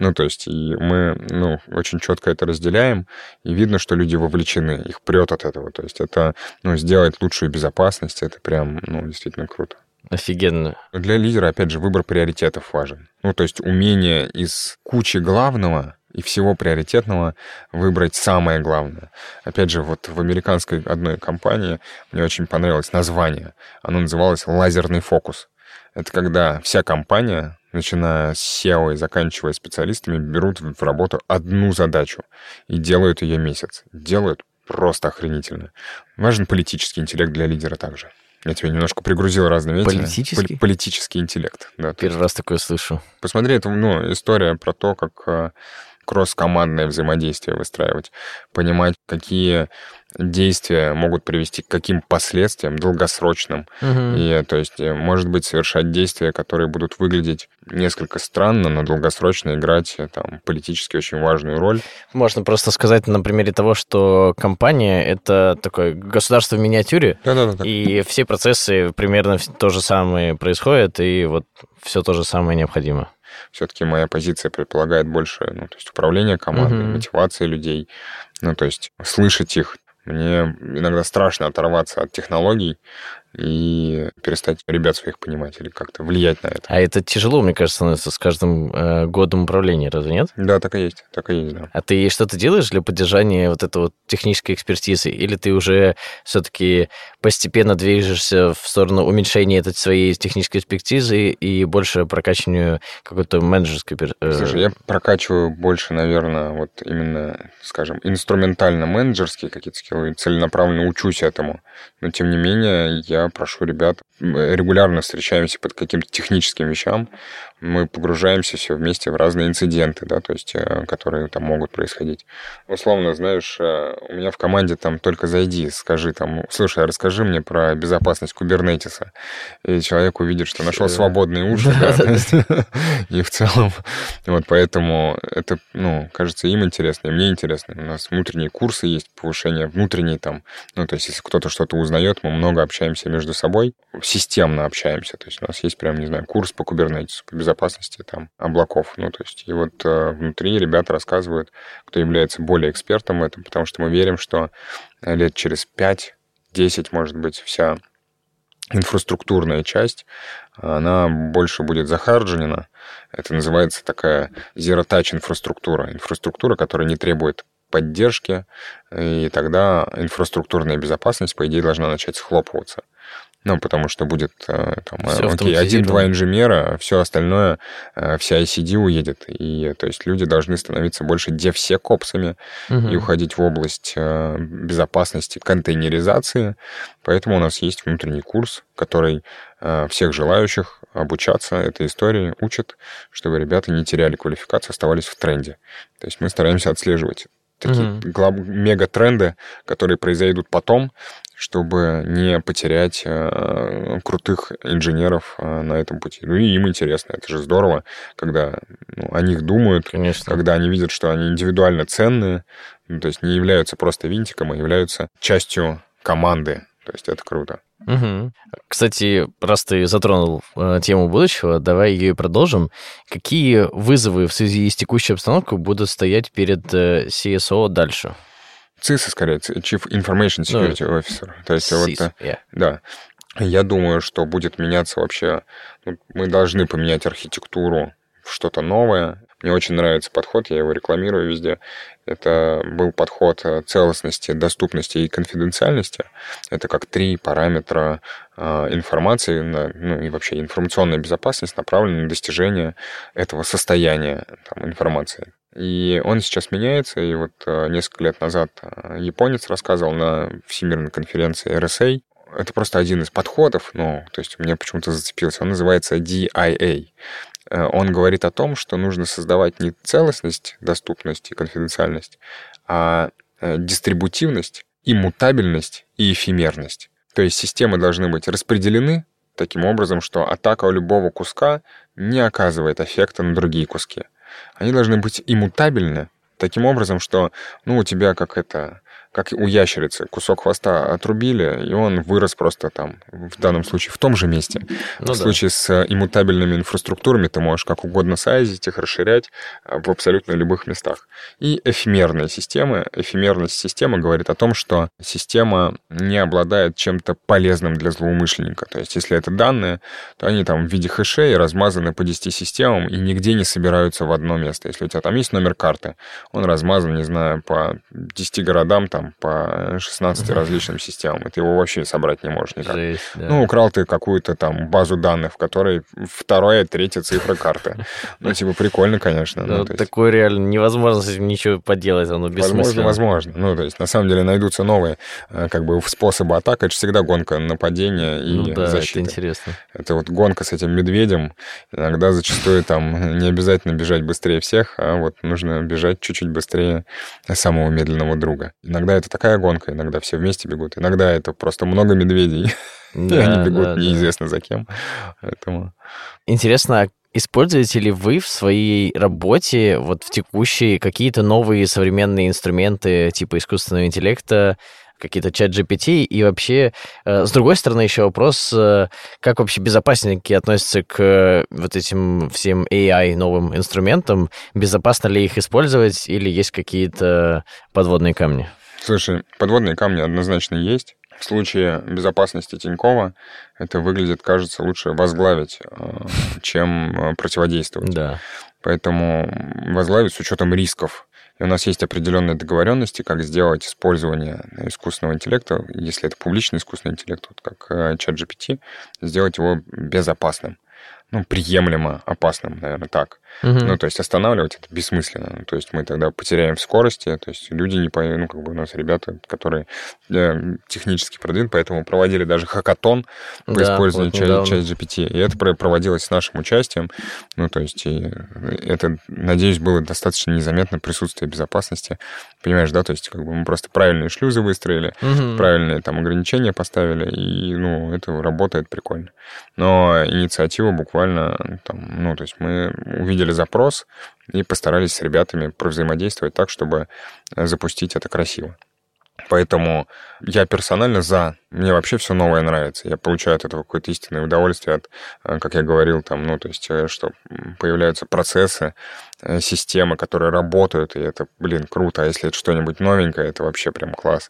И мы очень четко это разделяем, и видно, что люди вовлечены, их прет от этого. То есть это сделать лучшую безопасность, это прям действительно круто. Офигенно. Для лидера, опять же, выбор приоритетов важен. То есть умение из кучи главного и всего приоритетного выбрать самое главное. Опять же, в американской одной компании мне очень понравилось название. Оно называлось «Лазерный фокус». Это когда вся компания, начиная с SEO и заканчивая специалистами, берут в работу одну задачу и делают ее месяц. Делают просто охренительно. Важен политический интеллект для лидера также. Я тебя немножко пригрузил разными этими. Политический? Политический интеллект, да. Первый раз такое слышу. Посмотри, это история про то, как кросс-командное взаимодействие выстраивать, понимать, какие действия могут привести к каким последствиям долгосрочным. И, то есть, может быть, совершать действия, которые будут выглядеть несколько странно, но долгосрочно играть политически очень важную роль. Можно просто сказать на примере того, что компания — это такое государство в миниатюре, и все процессы примерно то же самое происходят, и все то же самое необходимо. Все-таки моя позиция предполагает больше, то есть управление командой, мотивация людей, то есть слышать их. Мне иногда страшно оторваться от технологий и перестать ребят своих понимать или как-то влиять на это. А это тяжело, мне кажется, становится с каждым годом управления, разве нет? Да, так и есть, да. А ты что-то делаешь для поддержания вот этой вот технической экспертизы? Или ты уже все-таки постепенно движешься в сторону уменьшения этой своей технической экспертизы и больше прокачиванию какой-то менеджерской... Слушай, я прокачиваю больше, наверное, вот именно, скажем, инструментально-менеджерские какие-то скиллы, целенаправленно учусь этому. Но, тем не менее, я прошу ребят, регулярно встречаемся под каким-то техническим вещам, мы погружаемся все вместе в разные инциденты, да, то есть, которые там могут происходить. Условно, знаешь, у меня в команде там только зайди, скажи там, слушай, расскажи мне про безопасность кубернетиса. И человек увидит, что нашел свободные уши, да, и в целом, вот поэтому это, кажется, им интересно, и мне интересно. У нас внутренние курсы есть, повышение внутренней там, то есть, если кто-то что-то узнает, мы много общаемся между собой, системно общаемся, то есть у нас есть прям, не знаю, курс по кубернетису, по безопасности там облаков, то есть и вот внутри ребята рассказывают, кто является более экспертом в этом, потому что мы верим, что лет через 5-10, может быть, вся инфраструктурная часть, она больше будет захардженена. Это называется такая zero-touch инфраструктура. Инфраструктура, которая не требует поддержки, и тогда инфраструктурная безопасность, по идее, должна начать схлопываться. Потому что будет один-два инженера, все остальное, вся ICD уедет. И, то есть, люди должны становиться больше девсекопсами и уходить в область безопасности, контейнеризации. Поэтому у нас есть внутренний курс, который всех желающих обучаться этой истории учит, чтобы ребята не теряли квалификацию, оставались в тренде. То есть мы стараемся отслеживать такие мегатренды, которые произойдут потом, чтобы не потерять крутых инженеров на этом пути. И им интересно. Это же здорово, когда о них думают, конечно, когда они видят, что они индивидуально ценные, то есть не являются просто винтиком, а являются частью команды. То есть это круто. Кстати, раз ты затронул тему будущего, давай ее и продолжим. Какие вызовы в связи с текущей обстановкой будут стоять перед CSO дальше? CISO, скорее, Chief Information Security Officer. То есть CISO, да. Я думаю, что будет меняться вообще... мы должны поменять архитектуру в что-то новое. Мне очень нравится подход, я его рекламирую везде. Это был подход целостности, доступности и конфиденциальности. Это как 3 параметра информации, и вообще информационная безопасность направлена на достижение этого состояния информации. И он сейчас меняется, и вот несколько лет назад японец рассказывал на Всемирной конференции RSA. Это просто один из подходов, то есть мне почему-то зацепился. Он называется DIA. Он говорит о том, что нужно создавать не целостность, доступность и конфиденциальность, а дистрибутивность, иммутабельность и эфемерность. То есть системы должны быть распределены таким образом, что атака любого куска не оказывает эффекта на другие куски. Они должны быть иммутабельны таким образом, что у тебя как у ящерицы, кусок хвоста отрубили, и он вырос просто там, в данном случае, в том же месте. В случае с иммутабельными инфраструктурами ты можешь как угодно сайзить их, расширять в абсолютно любых местах. И эфемерные системы. Эфемерность системы говорит о том, что система не обладает чем-то полезным для злоумышленника. То есть, если это данные, то они там в виде хэшей размазаны по 10 системам и нигде не собираются в одно место. Если у тебя там есть номер карты, он размазан, не знаю, по 10 городам, по 16 различным системам, и ты его вообще собрать не можешь никак. Жесть, да. Украл ты какую-то там базу данных, в которой 2-я, 3-я цифра карты. Прикольно, конечно. Такое реально невозможно с этим ничего поделать, оно бессмысленно. Возможно. То есть, на самом деле, найдутся новые способы атак. Это же всегда гонка нападения и защиты. Это интересно. Это вот гонка с этим медведем. Иногда зачастую не обязательно бежать быстрее всех, а нужно бежать чуть-чуть быстрее самого медленного друга. Иногда это такая гонка, иногда все вместе бегут, иногда это просто много медведей, и они бегут неизвестно за кем. Поэтому... Интересно, используете ли вы в своей работе, в текущей, какие-то новые современные инструменты типа искусственного интеллекта, какие-то чат-GPT, и вообще, с другой стороны, еще вопрос, как вообще безопасники относятся к вот этим всем AI новым инструментам, безопасно ли их использовать, или есть какие-то подводные камни? Слушай, подводные камни однозначно есть. В случае безопасности Тинькова это выглядит, кажется, лучше возглавить, чем противодействовать. Да. Поэтому возглавить с учетом рисков. И у нас есть определенные договоренности, как сделать использование искусственного интеллекта, если это публичный искусственный интеллект, вот как ChatGPT, сделать его безопасным. Приемлемо опасным, наверное, так. Угу. То есть останавливать это бессмысленно. То есть мы тогда потеряем в скорости, то есть люди не поймут, у нас ребята, которые технически продвинуты, поэтому проводили даже хакатон по использованию ChatGPT, и это проводилось с нашим участием. То есть и это, надеюсь, было достаточно незаметно присутствие безопасности. Понимаешь, да? То есть мы просто правильные шлюзы выстроили, правильные там ограничения поставили, и, это работает прикольно. Но инициатива буквально то есть мы увидели запрос и постарались с ребятами провзаимодействовать так, чтобы запустить это красиво. Поэтому я персонально за. Мне вообще все новое нравится. Я получаю от этого какое-то истинное удовольствие, как я говорил, то есть, что появляются процессы, системы, которые работают, и это, круто. А если это что-нибудь новенькое, это вообще прям класс.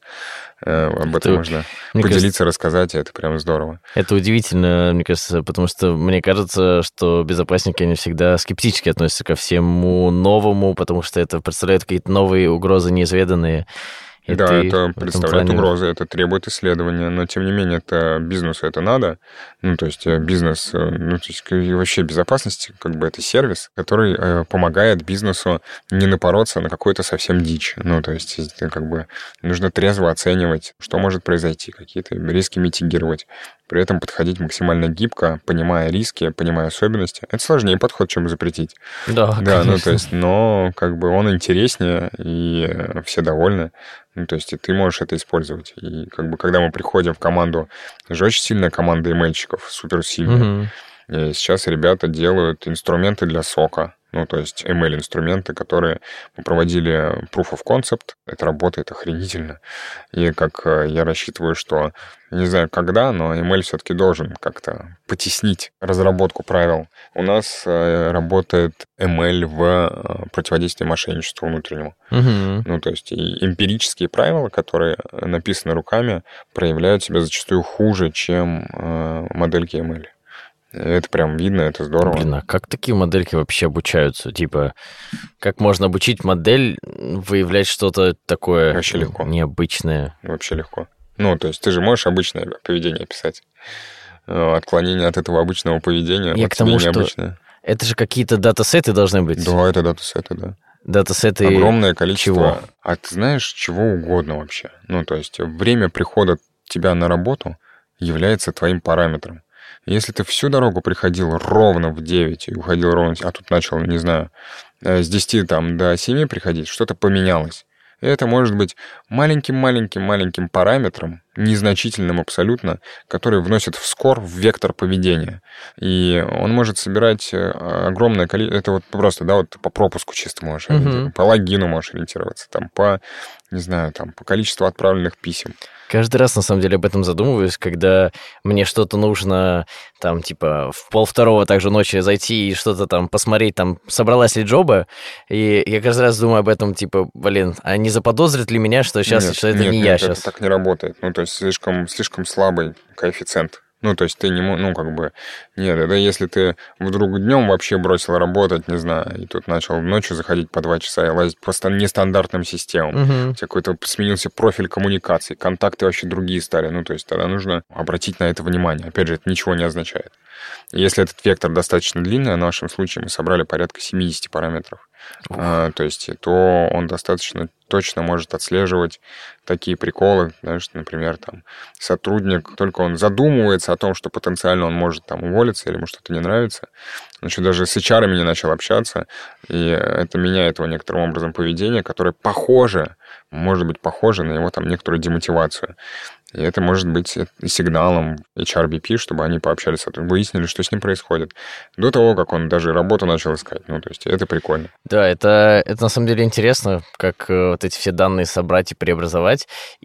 Об этом можно поделиться, рассказать, и это прям здорово. Это удивительно, мне кажется, потому что мне кажется, что безопасники, они всегда скептически относятся ко всему новому, потому что это представляет какие-то новые угрозы, неизведанные. Да, это представляет угрозы, это требует исследования, но, тем не менее, это бизнесу это надо. То есть бизнес, и вообще безопасность, это сервис, который помогает бизнесу не напороться на какую-то совсем дичь. То есть нужно трезво оценивать, что может произойти, какие-то риски митигировать, при этом подходить максимально гибко, понимая риски, понимая особенности. Это сложнее подход, чем запретить. Да, то есть, но он интереснее, и все довольны. То есть и ты можешь это использовать. И когда мы приходим в команду, же очень сильная команда ML-щиков, суперсильная. И сейчас ребята делают инструменты для сока. То есть ML-инструменты, которые мы проводили Proof of Concept. Это работает охренительно. И я рассчитываю, что, не знаю когда, но ML все-таки должен как-то потеснить разработку правил. У нас работает ML в противодействии мошенничеству внутреннему. То есть и эмпирические правила, которые написаны руками, проявляют себя зачастую хуже, чем модельки ML. Это прям видно, это здорово. А как такие модельки вообще обучаются? Как можно обучить модель выявлять что-то такое вообще легко. Необычное? Вообще легко. То есть ты же можешь обычное поведение описать. Отклонение от этого обычного поведения Я к тому, необычное. Что это же какие-то датасеты должны быть. Да, это датасеты, да. Датасеты огромное количество. Чего? А ты знаешь, чего угодно вообще. То есть время прихода тебя на работу является твоим параметром. Если ты всю дорогу приходил ровно в 9 и уходил ровно, а тут начал, не знаю, с 10 до 7 приходить, что-то поменялось. И это может быть маленьким параметром, незначительным абсолютно, который вносит в скор в вектор поведения. И он может собирать огромное количество... Это просто, по пропуску чисто можешь ориентироваться, по логину можешь ориентироваться, по количеству отправленных писем. Каждый раз, на самом деле, об этом задумываюсь, когда мне что-то нужно, в 1:30 также ночи зайти и что-то посмотреть, собралась ли джоба, и я каждый раз думаю об этом, а не заподозрит ли меня, что сейчас что это не я сейчас? Это так не работает. То есть слишком слабый коэффициент. То есть ты не можешь, Нет, это если ты вдруг днем вообще бросил работать, не знаю, и тут начал ночью заходить по 2 часа и лазить по нестандартным системам. У тебя какой-то сменился профиль коммуникаций, контакты вообще другие стали. То есть тогда нужно обратить на это внимание. Опять же, это ничего не означает. Если этот вектор достаточно длинный, в нашем случае мы собрали порядка 70 параметров, то он достаточно точно может отслеживать такие приколы, знаешь, например, сотрудник, только он задумывается о том, что потенциально он может уволиться или ему что-то не нравится, он еще даже с HR-ами не начал общаться, и это меняет его некоторым образом поведение, которое может быть похоже на его некоторую демотивацию. И это может быть сигналом HRBP, чтобы они пообщались, выяснили, что с ним происходит. До того, как он даже работу начал искать. То есть это прикольно. Да, это на самом деле интересно, как эти все данные собрать и преобразовать. И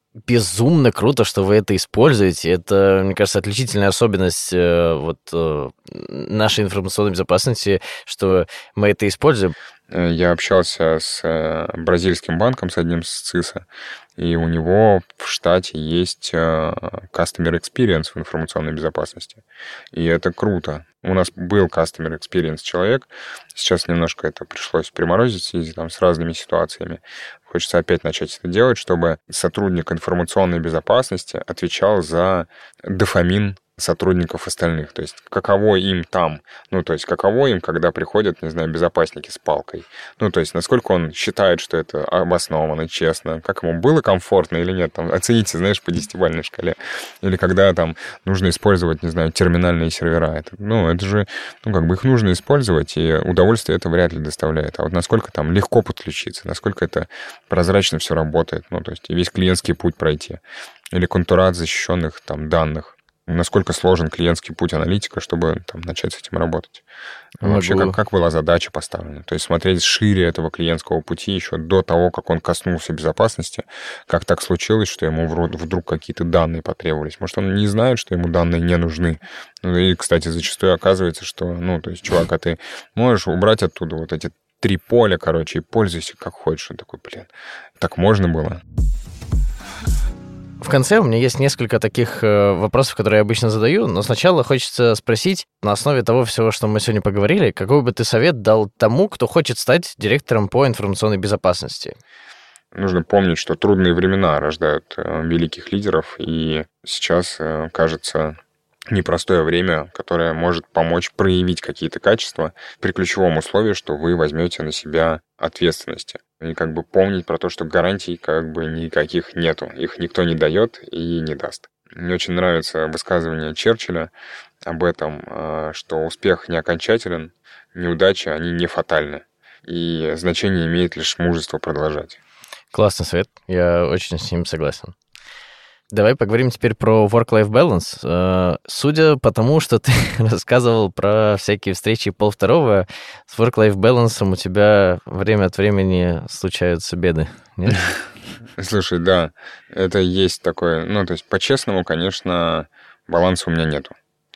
безумно круто, что вы это используете. Это, мне кажется, отличительная особенность нашей информационной безопасности, что мы это используем. Я общался с бразильским банком, с одним с ЦИСа, и у него в штате есть Customer Experience в информационной безопасности. И это круто. У нас был Customer Experience человек, сейчас немножко это пришлось приморозить в связи с разными ситуациями. Хочется опять начать это делать, чтобы сотрудник информационной безопасности отвечал за дофамин сотрудников остальных. То есть, каково им там, каково им, когда приходят, не знаю, безопасники с палкой. То есть, насколько он считает, что это обоснованно, честно, как ему было комфортно или нет. Оцените, знаешь, по 10-бальной шкале. Или когда нужно использовать, не знаю, терминальные сервера. Это же, их нужно использовать, и удовольствие это вряд ли доставляет. А вот насколько легко подключиться, насколько это прозрачно все работает, то есть, и весь клиентский путь пройти. Или контура защищенных данных. Насколько сложен клиентский путь аналитика, чтобы начать с этим работать. Вообще, как была задача поставлена. То есть смотреть шире этого клиентского пути еще до того, как он коснулся безопасности, как так случилось, что ему вдруг какие-то данные потребовались. Может, он не знает, что ему данные не нужны. И, кстати, зачастую оказывается, что, чувак, а ты можешь убрать оттуда вот эти 3 поля, и пользуйся как хочешь. Он такой, так можно было? В конце у меня есть несколько таких вопросов, которые я обычно задаю, но сначала хочется спросить, на основе того всего, что мы сегодня поговорили, какой бы ты совет дал тому, кто хочет стать директором по информационной безопасности? Нужно помнить, что трудные времена рождают великих лидеров, и сейчас, кажется, непростое время, которое может помочь проявить какие-то качества при ключевом условии, что вы возьмете на себя ответственности. И помнить про то, что гарантий никаких нету. Их никто не дает и не даст. Мне очень нравится высказывание Черчилля об этом, что успех не окончателен, неудачи, они не фатальны. И значение имеет лишь мужество продолжать. Классный совет. Я очень с ним согласен. Давай поговорим теперь про work-life balance. Судя по тому, что ты рассказывал про всякие встречи 1:30, с work-life balance у тебя время от времени случаются беды, нет? Слушай, да, это есть такое... то есть, по-честному, конечно, баланса у меня нету.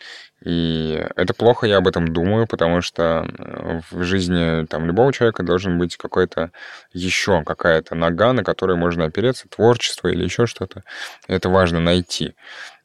И это плохо, я об этом думаю, потому что в жизни любого человека должен быть какая-то нога, на которой можно опереться, творчество или еще что-то. Это важно найти.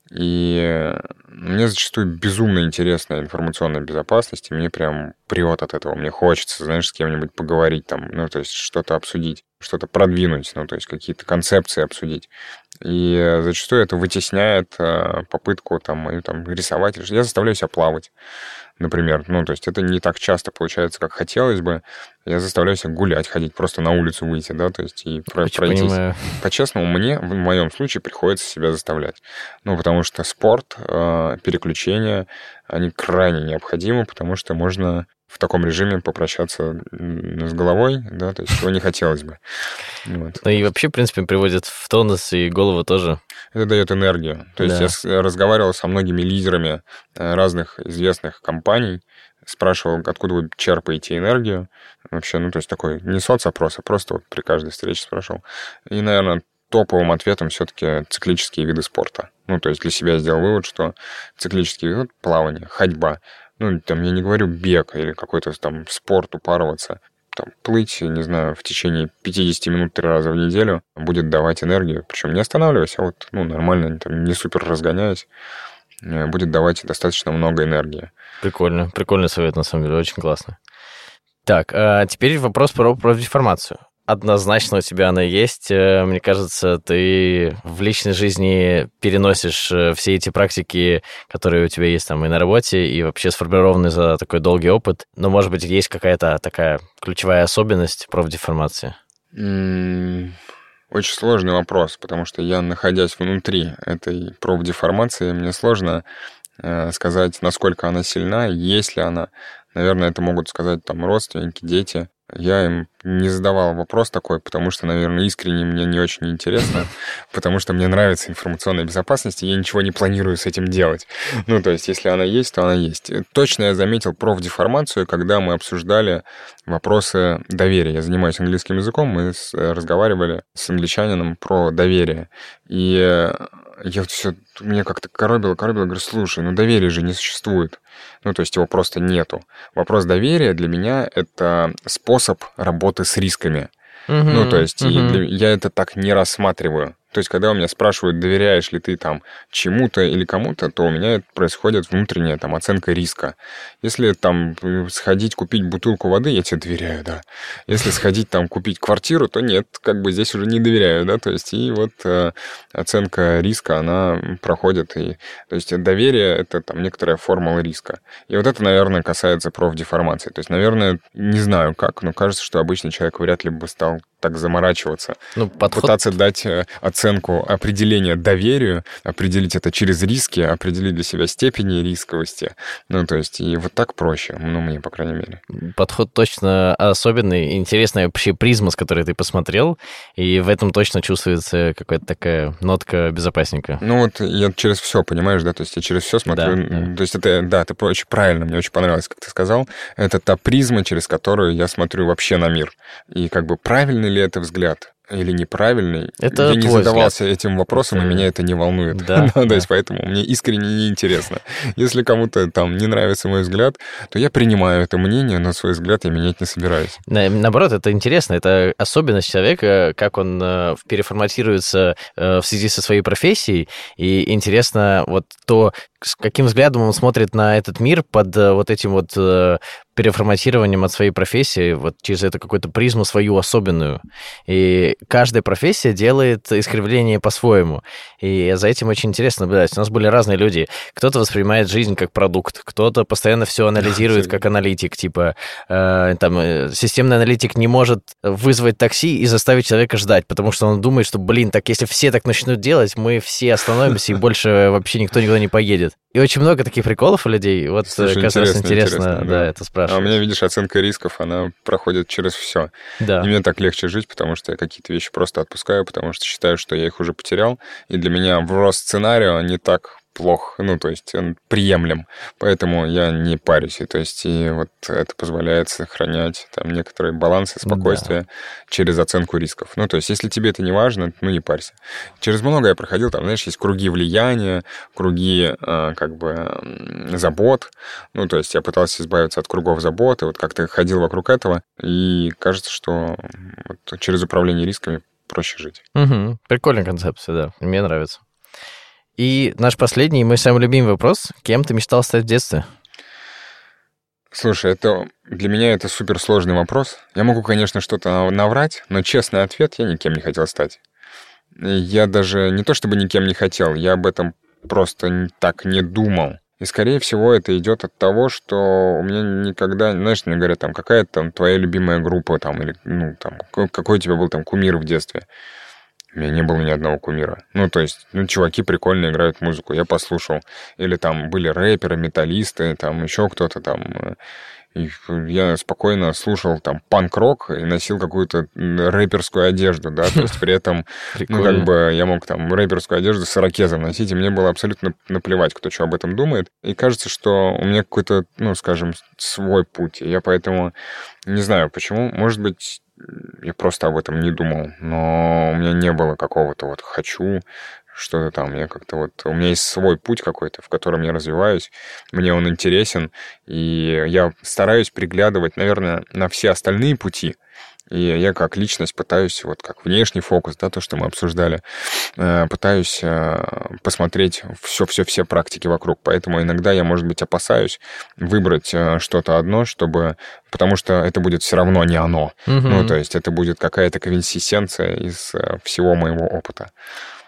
И мне зачастую безумно интересна информационная безопасность, и мне прям прет от этого. Мне хочется, с кем-нибудь поговорить, то есть что-то обсудить, что-то продвинуть, то есть какие-то концепции обсудить. И зачастую это вытесняет попытку мою рисовать. Я заставляю себя плавать, например. То есть это не так часто получается, как хотелось бы. Я заставляю себя гулять, ходить, просто на улицу выйти, да, то есть и пройтись. Понимаю. По-честному, мне в моем случае приходится себя заставлять. Потому что спорт, переключения, они крайне необходимы, потому что можно в таком режиме попрощаться с головой, да, то есть чего не хотелось бы. Вот. И вообще, в принципе, приводит в тонус и голову тоже. Это дает энергию. То есть я разговаривал со многими лидерами разных известных компаний, спрашивал, откуда вы черпаете энергию. Вообще, то есть такой не соцопрос, а просто при каждой встрече спрашивал. И, наверное, топовым ответом все-таки циклические виды спорта. То есть для себя я сделал вывод, что циклические виды — плавание, ходьба. Я не говорю бег или какой-то спорт, упарываться. Плыть, не знаю, в течение 50 минут 3 раза в неделю будет давать энергию. Причем не останавливаясь, а нормально, не супер разгоняясь, будет давать достаточно много энергии. Прикольно. Прикольный совет, на самом деле, очень классно. Так, а теперь вопрос про деформацию. Однозначно у тебя она есть. Мне кажется, ты в личной жизни переносишь все эти практики, которые у тебя есть и на работе, и вообще сформированы за такой долгий опыт. Но, может быть, есть какая-то такая ключевая особенность профдеформации? Очень сложный вопрос, потому что я, находясь внутри этой профдеформации, мне сложно сказать, насколько она сильна, есть ли она. Наверное, это могут сказать родственники, дети. Я им не задавал вопрос такой, потому что, наверное, искренне мне не очень интересно, потому что мне нравится информационная безопасность, и я ничего не планирую с этим делать. Ну, то есть, если она есть, то она есть. Точно я заметил профдеформацию, когда мы обсуждали вопросы доверия. Я занимаюсь английским языком, мы разговаривали с англичанином про доверие. И я вот все, меня как-то коробило, говорю, слушай, ну доверия же не существует. Ну, то есть его просто нету. Вопрос доверия для меня — это способ работы с рисками. Ну, то есть я это так не рассматриваю. То есть, когда у меня спрашивают, доверяешь ли ты там чему-то или кому-то, то у меня происходит внутренняя там оценка риска. Если там сходить купить бутылку воды, я тебе доверяю, да. Если сходить там купить квартиру, то нет, как бы здесь уже не доверяю, да. То есть, и вот оценка риска, она проходит. И, то есть, доверие — это там некоторая формула риска. И вот это, наверное, касается профдеформации. То есть, наверное, не знаю как, но кажется, что обычный человек вряд ли бы стал так заморачиваться. Ну, пытаться дать оценку, определение доверию, определить это через риски, определить для себя степени рисковости. Ну, то есть, и вот так проще, ну, мне, по крайней мере. Подход точно особенный. Интересная вообще призма, с которой ты посмотрел, и в этом точно чувствуется какая-то такая нотка безопасника. Ну, вот я через все, понимаешь, да? То есть, я через все смотрю. Да. То есть, это, да, ты очень правильно, мне очень понравилось, как ты сказал. Это та призма, через которую я смотрю вообще на мир. И как бы правильный ли это взгляд? Или неправильный. Это я не задавался взгляд. этим вопросом, и меня это не волнует. Да, То есть, поэтому мне искренне неинтересно. Если кому-то там не нравится мой взгляд, то я принимаю это мнение, но свой взгляд я менять не собираюсь. Наоборот, это интересно. Это особенность человека, как он переформатируется в связи со своей профессией. И интересно вот то, с каким взглядом он смотрит на этот мир под вот этим вот переформатированием от своей профессии, вот через эту какую-то призму свою особенную. И каждая профессия делает искривление по-своему. И за этим очень интересно наблюдать. У нас были разные люди. Кто-то воспринимает жизнь как продукт, кто-то постоянно все анализирует как аналитик. Типа, там, системный аналитик не может вызвать такси и заставить человека ждать, потому что он думает, что, так если все так начнут делать, мы все остановимся, и больше вообще никто никуда не поедет. И очень много таких приколов у людей. Вот, слушай, как раз интересно, да, это спрашивать. А у меня, видишь, оценка рисков, она проходит через все. Да. И мне так легче жить, потому что я какие-то вещи просто отпускаю, потому что считаю, что я их уже потерял. И для меня в сценарию не так плох, ну, то есть он приемлем, поэтому я не парюсь, и то есть и вот это позволяет сохранять там некоторый баланс и спокойствие через оценку рисков. Ну, то есть если тебе это не важно, ну, не парься. Через много я проходил, там, знаешь, есть круги влияния, круги как бы забот, ну, то есть я пытался избавиться от кругов забот, и вот как-то ходил вокруг этого, и кажется, что вот через управление рисками проще жить. Угу. Прикольная концепция, да, мне нравится. И наш последний, мой самый любимый вопрос. Кем ты мечтал стать в детстве? Слушай, это для меня это суперсложный вопрос. Я могу, конечно, что-то наврать, но честный ответ — я никем не хотел стать. Я даже не то чтобы никем не хотел, я об этом просто так не думал. И, скорее всего, это идет от того, что у меня никогда, знаешь, мне говорят, там, какая там твоя любимая группа, там, или, ну, там, какой у тебя был там кумир в детстве. У меня не было ни одного кумира. Ну, то есть, чуваки прикольно играют музыку, я послушал. Или там были рэперы, металлисты, там еще кто-то там. И я спокойно слушал там панк-рок и носил какую-то рэперскую одежду, да, то есть при этом, ну, как бы я мог там рэперскую одежду с ирокезом носить, и мне было абсолютно наплевать, кто что об этом думает. И кажется, что у меня какой-то, ну, скажем, свой путь. И я поэтому не знаю почему, может быть, я просто об этом не думал, но у меня не было какого-то вот «хочу», что-то там, я как-то вот... У меня есть свой путь какой-то, в котором я развиваюсь, мне он интересен, и я стараюсь приглядывать, наверное, на все остальные пути, и я как личность пытаюсь, вот как внешний фокус, да, то, что мы обсуждали, пытаюсь посмотреть все практики вокруг. Поэтому иногда я, может быть, опасаюсь выбрать что-то одно, потому что это будет все равно не оно. Ну, то есть это будет какая-то консистенция из всего моего опыта.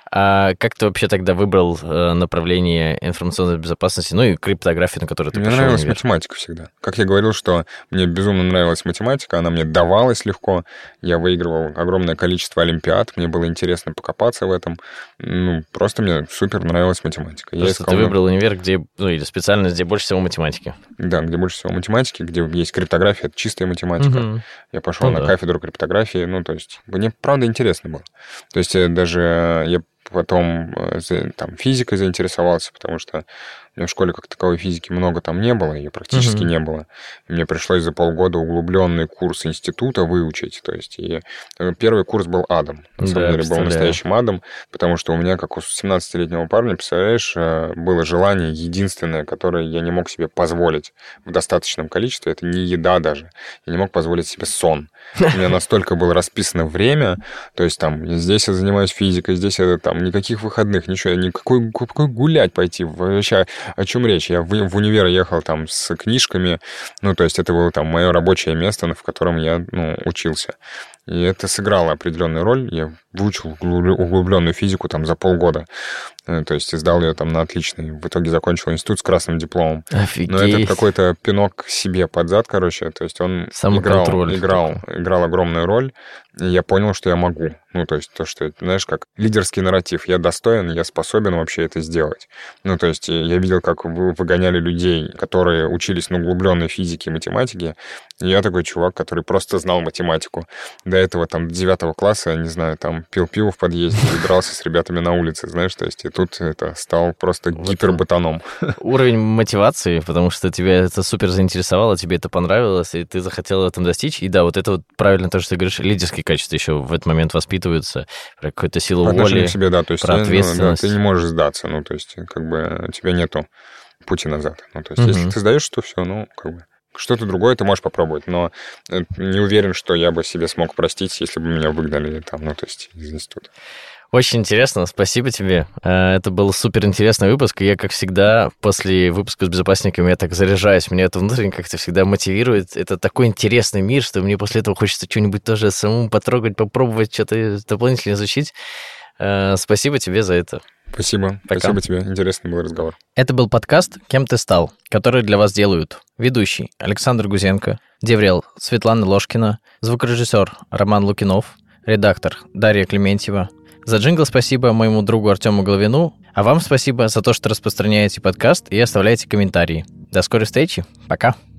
А как ты вообще тогда выбрал направление информационной безопасности, ну и криптографию, на которую ты Мне пошел? нравилась математика всегда. Как я говорил, что мне безумно нравилась математика, она мне давалась легко, я выигрывал огромное количество олимпиад, мне было интересно покопаться в этом. Ну, просто мне супер нравилась математика. Просто ты выбрал универ, где, ну, или специальность, где больше всего математики. Да, где больше всего математики, где есть криптография, это чистая математика. Я пошел на кафедру криптографии, ну, то есть мне, правда, интересно было. То есть даже я потом там физикой заинтересовался, потому что у меня в школе как таковой физики много там не было, ее практически не было. И мне пришлось за полгода углубленный курс института выучить. То есть и первый курс был адом. На самом деле был настоящим адом, потому что у меня, как у 17-летнего парня, представляешь, было желание единственное, которое я не мог себе позволить в достаточном количестве. Это не еда даже. Я не мог позволить себе сон. У меня настолько было расписано время, то есть там здесь я занимаюсь физикой, здесь я там никаких выходных, ничего, никакой гулять пойти. Вообще, о чем речь? Я в универ ехал там с книжками, ну, то есть это было там мое рабочее место, в котором я, ну, учился. И это сыграло определенную роль. Я выучил углубленную физику там за полгода. То есть сдал ее там на отличный. В итоге закончил институт с красным дипломом. Офигеть. Но это какой-то пинок себе под зад, короче. То есть он играл огромную роль. И я понял, что я могу. Ну, то есть то, что, знаешь, как лидерский нарратив. Я достоин, я способен вообще это сделать. Ну, то есть я видел, как выгоняли людей, которые учились на углубленной физике и математике. И я такой чувак, который просто знал математику. До этого там до 9 класса, не знаю, там пил пиво в подъезде и дрался с ребятами на улице, знаешь, то есть и тут это стал просто гиперботаном. Уровень мотивации, потому что тебя это супер заинтересовало, тебе это понравилось, и ты захотел в этом достичь. И да, вот это вот правильно то, что ты говоришь, лидерские качества еще в этот момент воспитываются, про какую-то силу воли, к себе, да, то есть, про ответственность. Ты не можешь сдаться, ну, то есть как бы у тебя нету пути назад. Ну, то есть если ты сдаешь, то все, ну, как бы что-то другое ты можешь попробовать, но не уверен, что я бы себе смог простить, если бы меня выгнали там, ну, то есть из института. Очень интересно, спасибо тебе. Это был супер интересный выпуск, и я, как всегда, после выпуска с безопасниками я так заряжаюсь, меня это внутренне как-то всегда мотивирует. Это такой интересный мир, что мне после этого хочется что-нибудь тоже самому потрогать, попробовать, что-то дополнительно изучить. Спасибо тебе за это. Спасибо. Пока. Спасибо тебе. Интересный был разговор. Это был подкаст «Кем ты стал?», который для вас делают ведущий Александр Гузенко, деврел Светлана Ложкина, звукорежиссер Роман Лукинов, редактор Дарья Клементьева. За джингл спасибо моему другу Артему Головину, а вам спасибо за то, что распространяете подкаст и оставляете комментарии. До скорой встречи. Пока.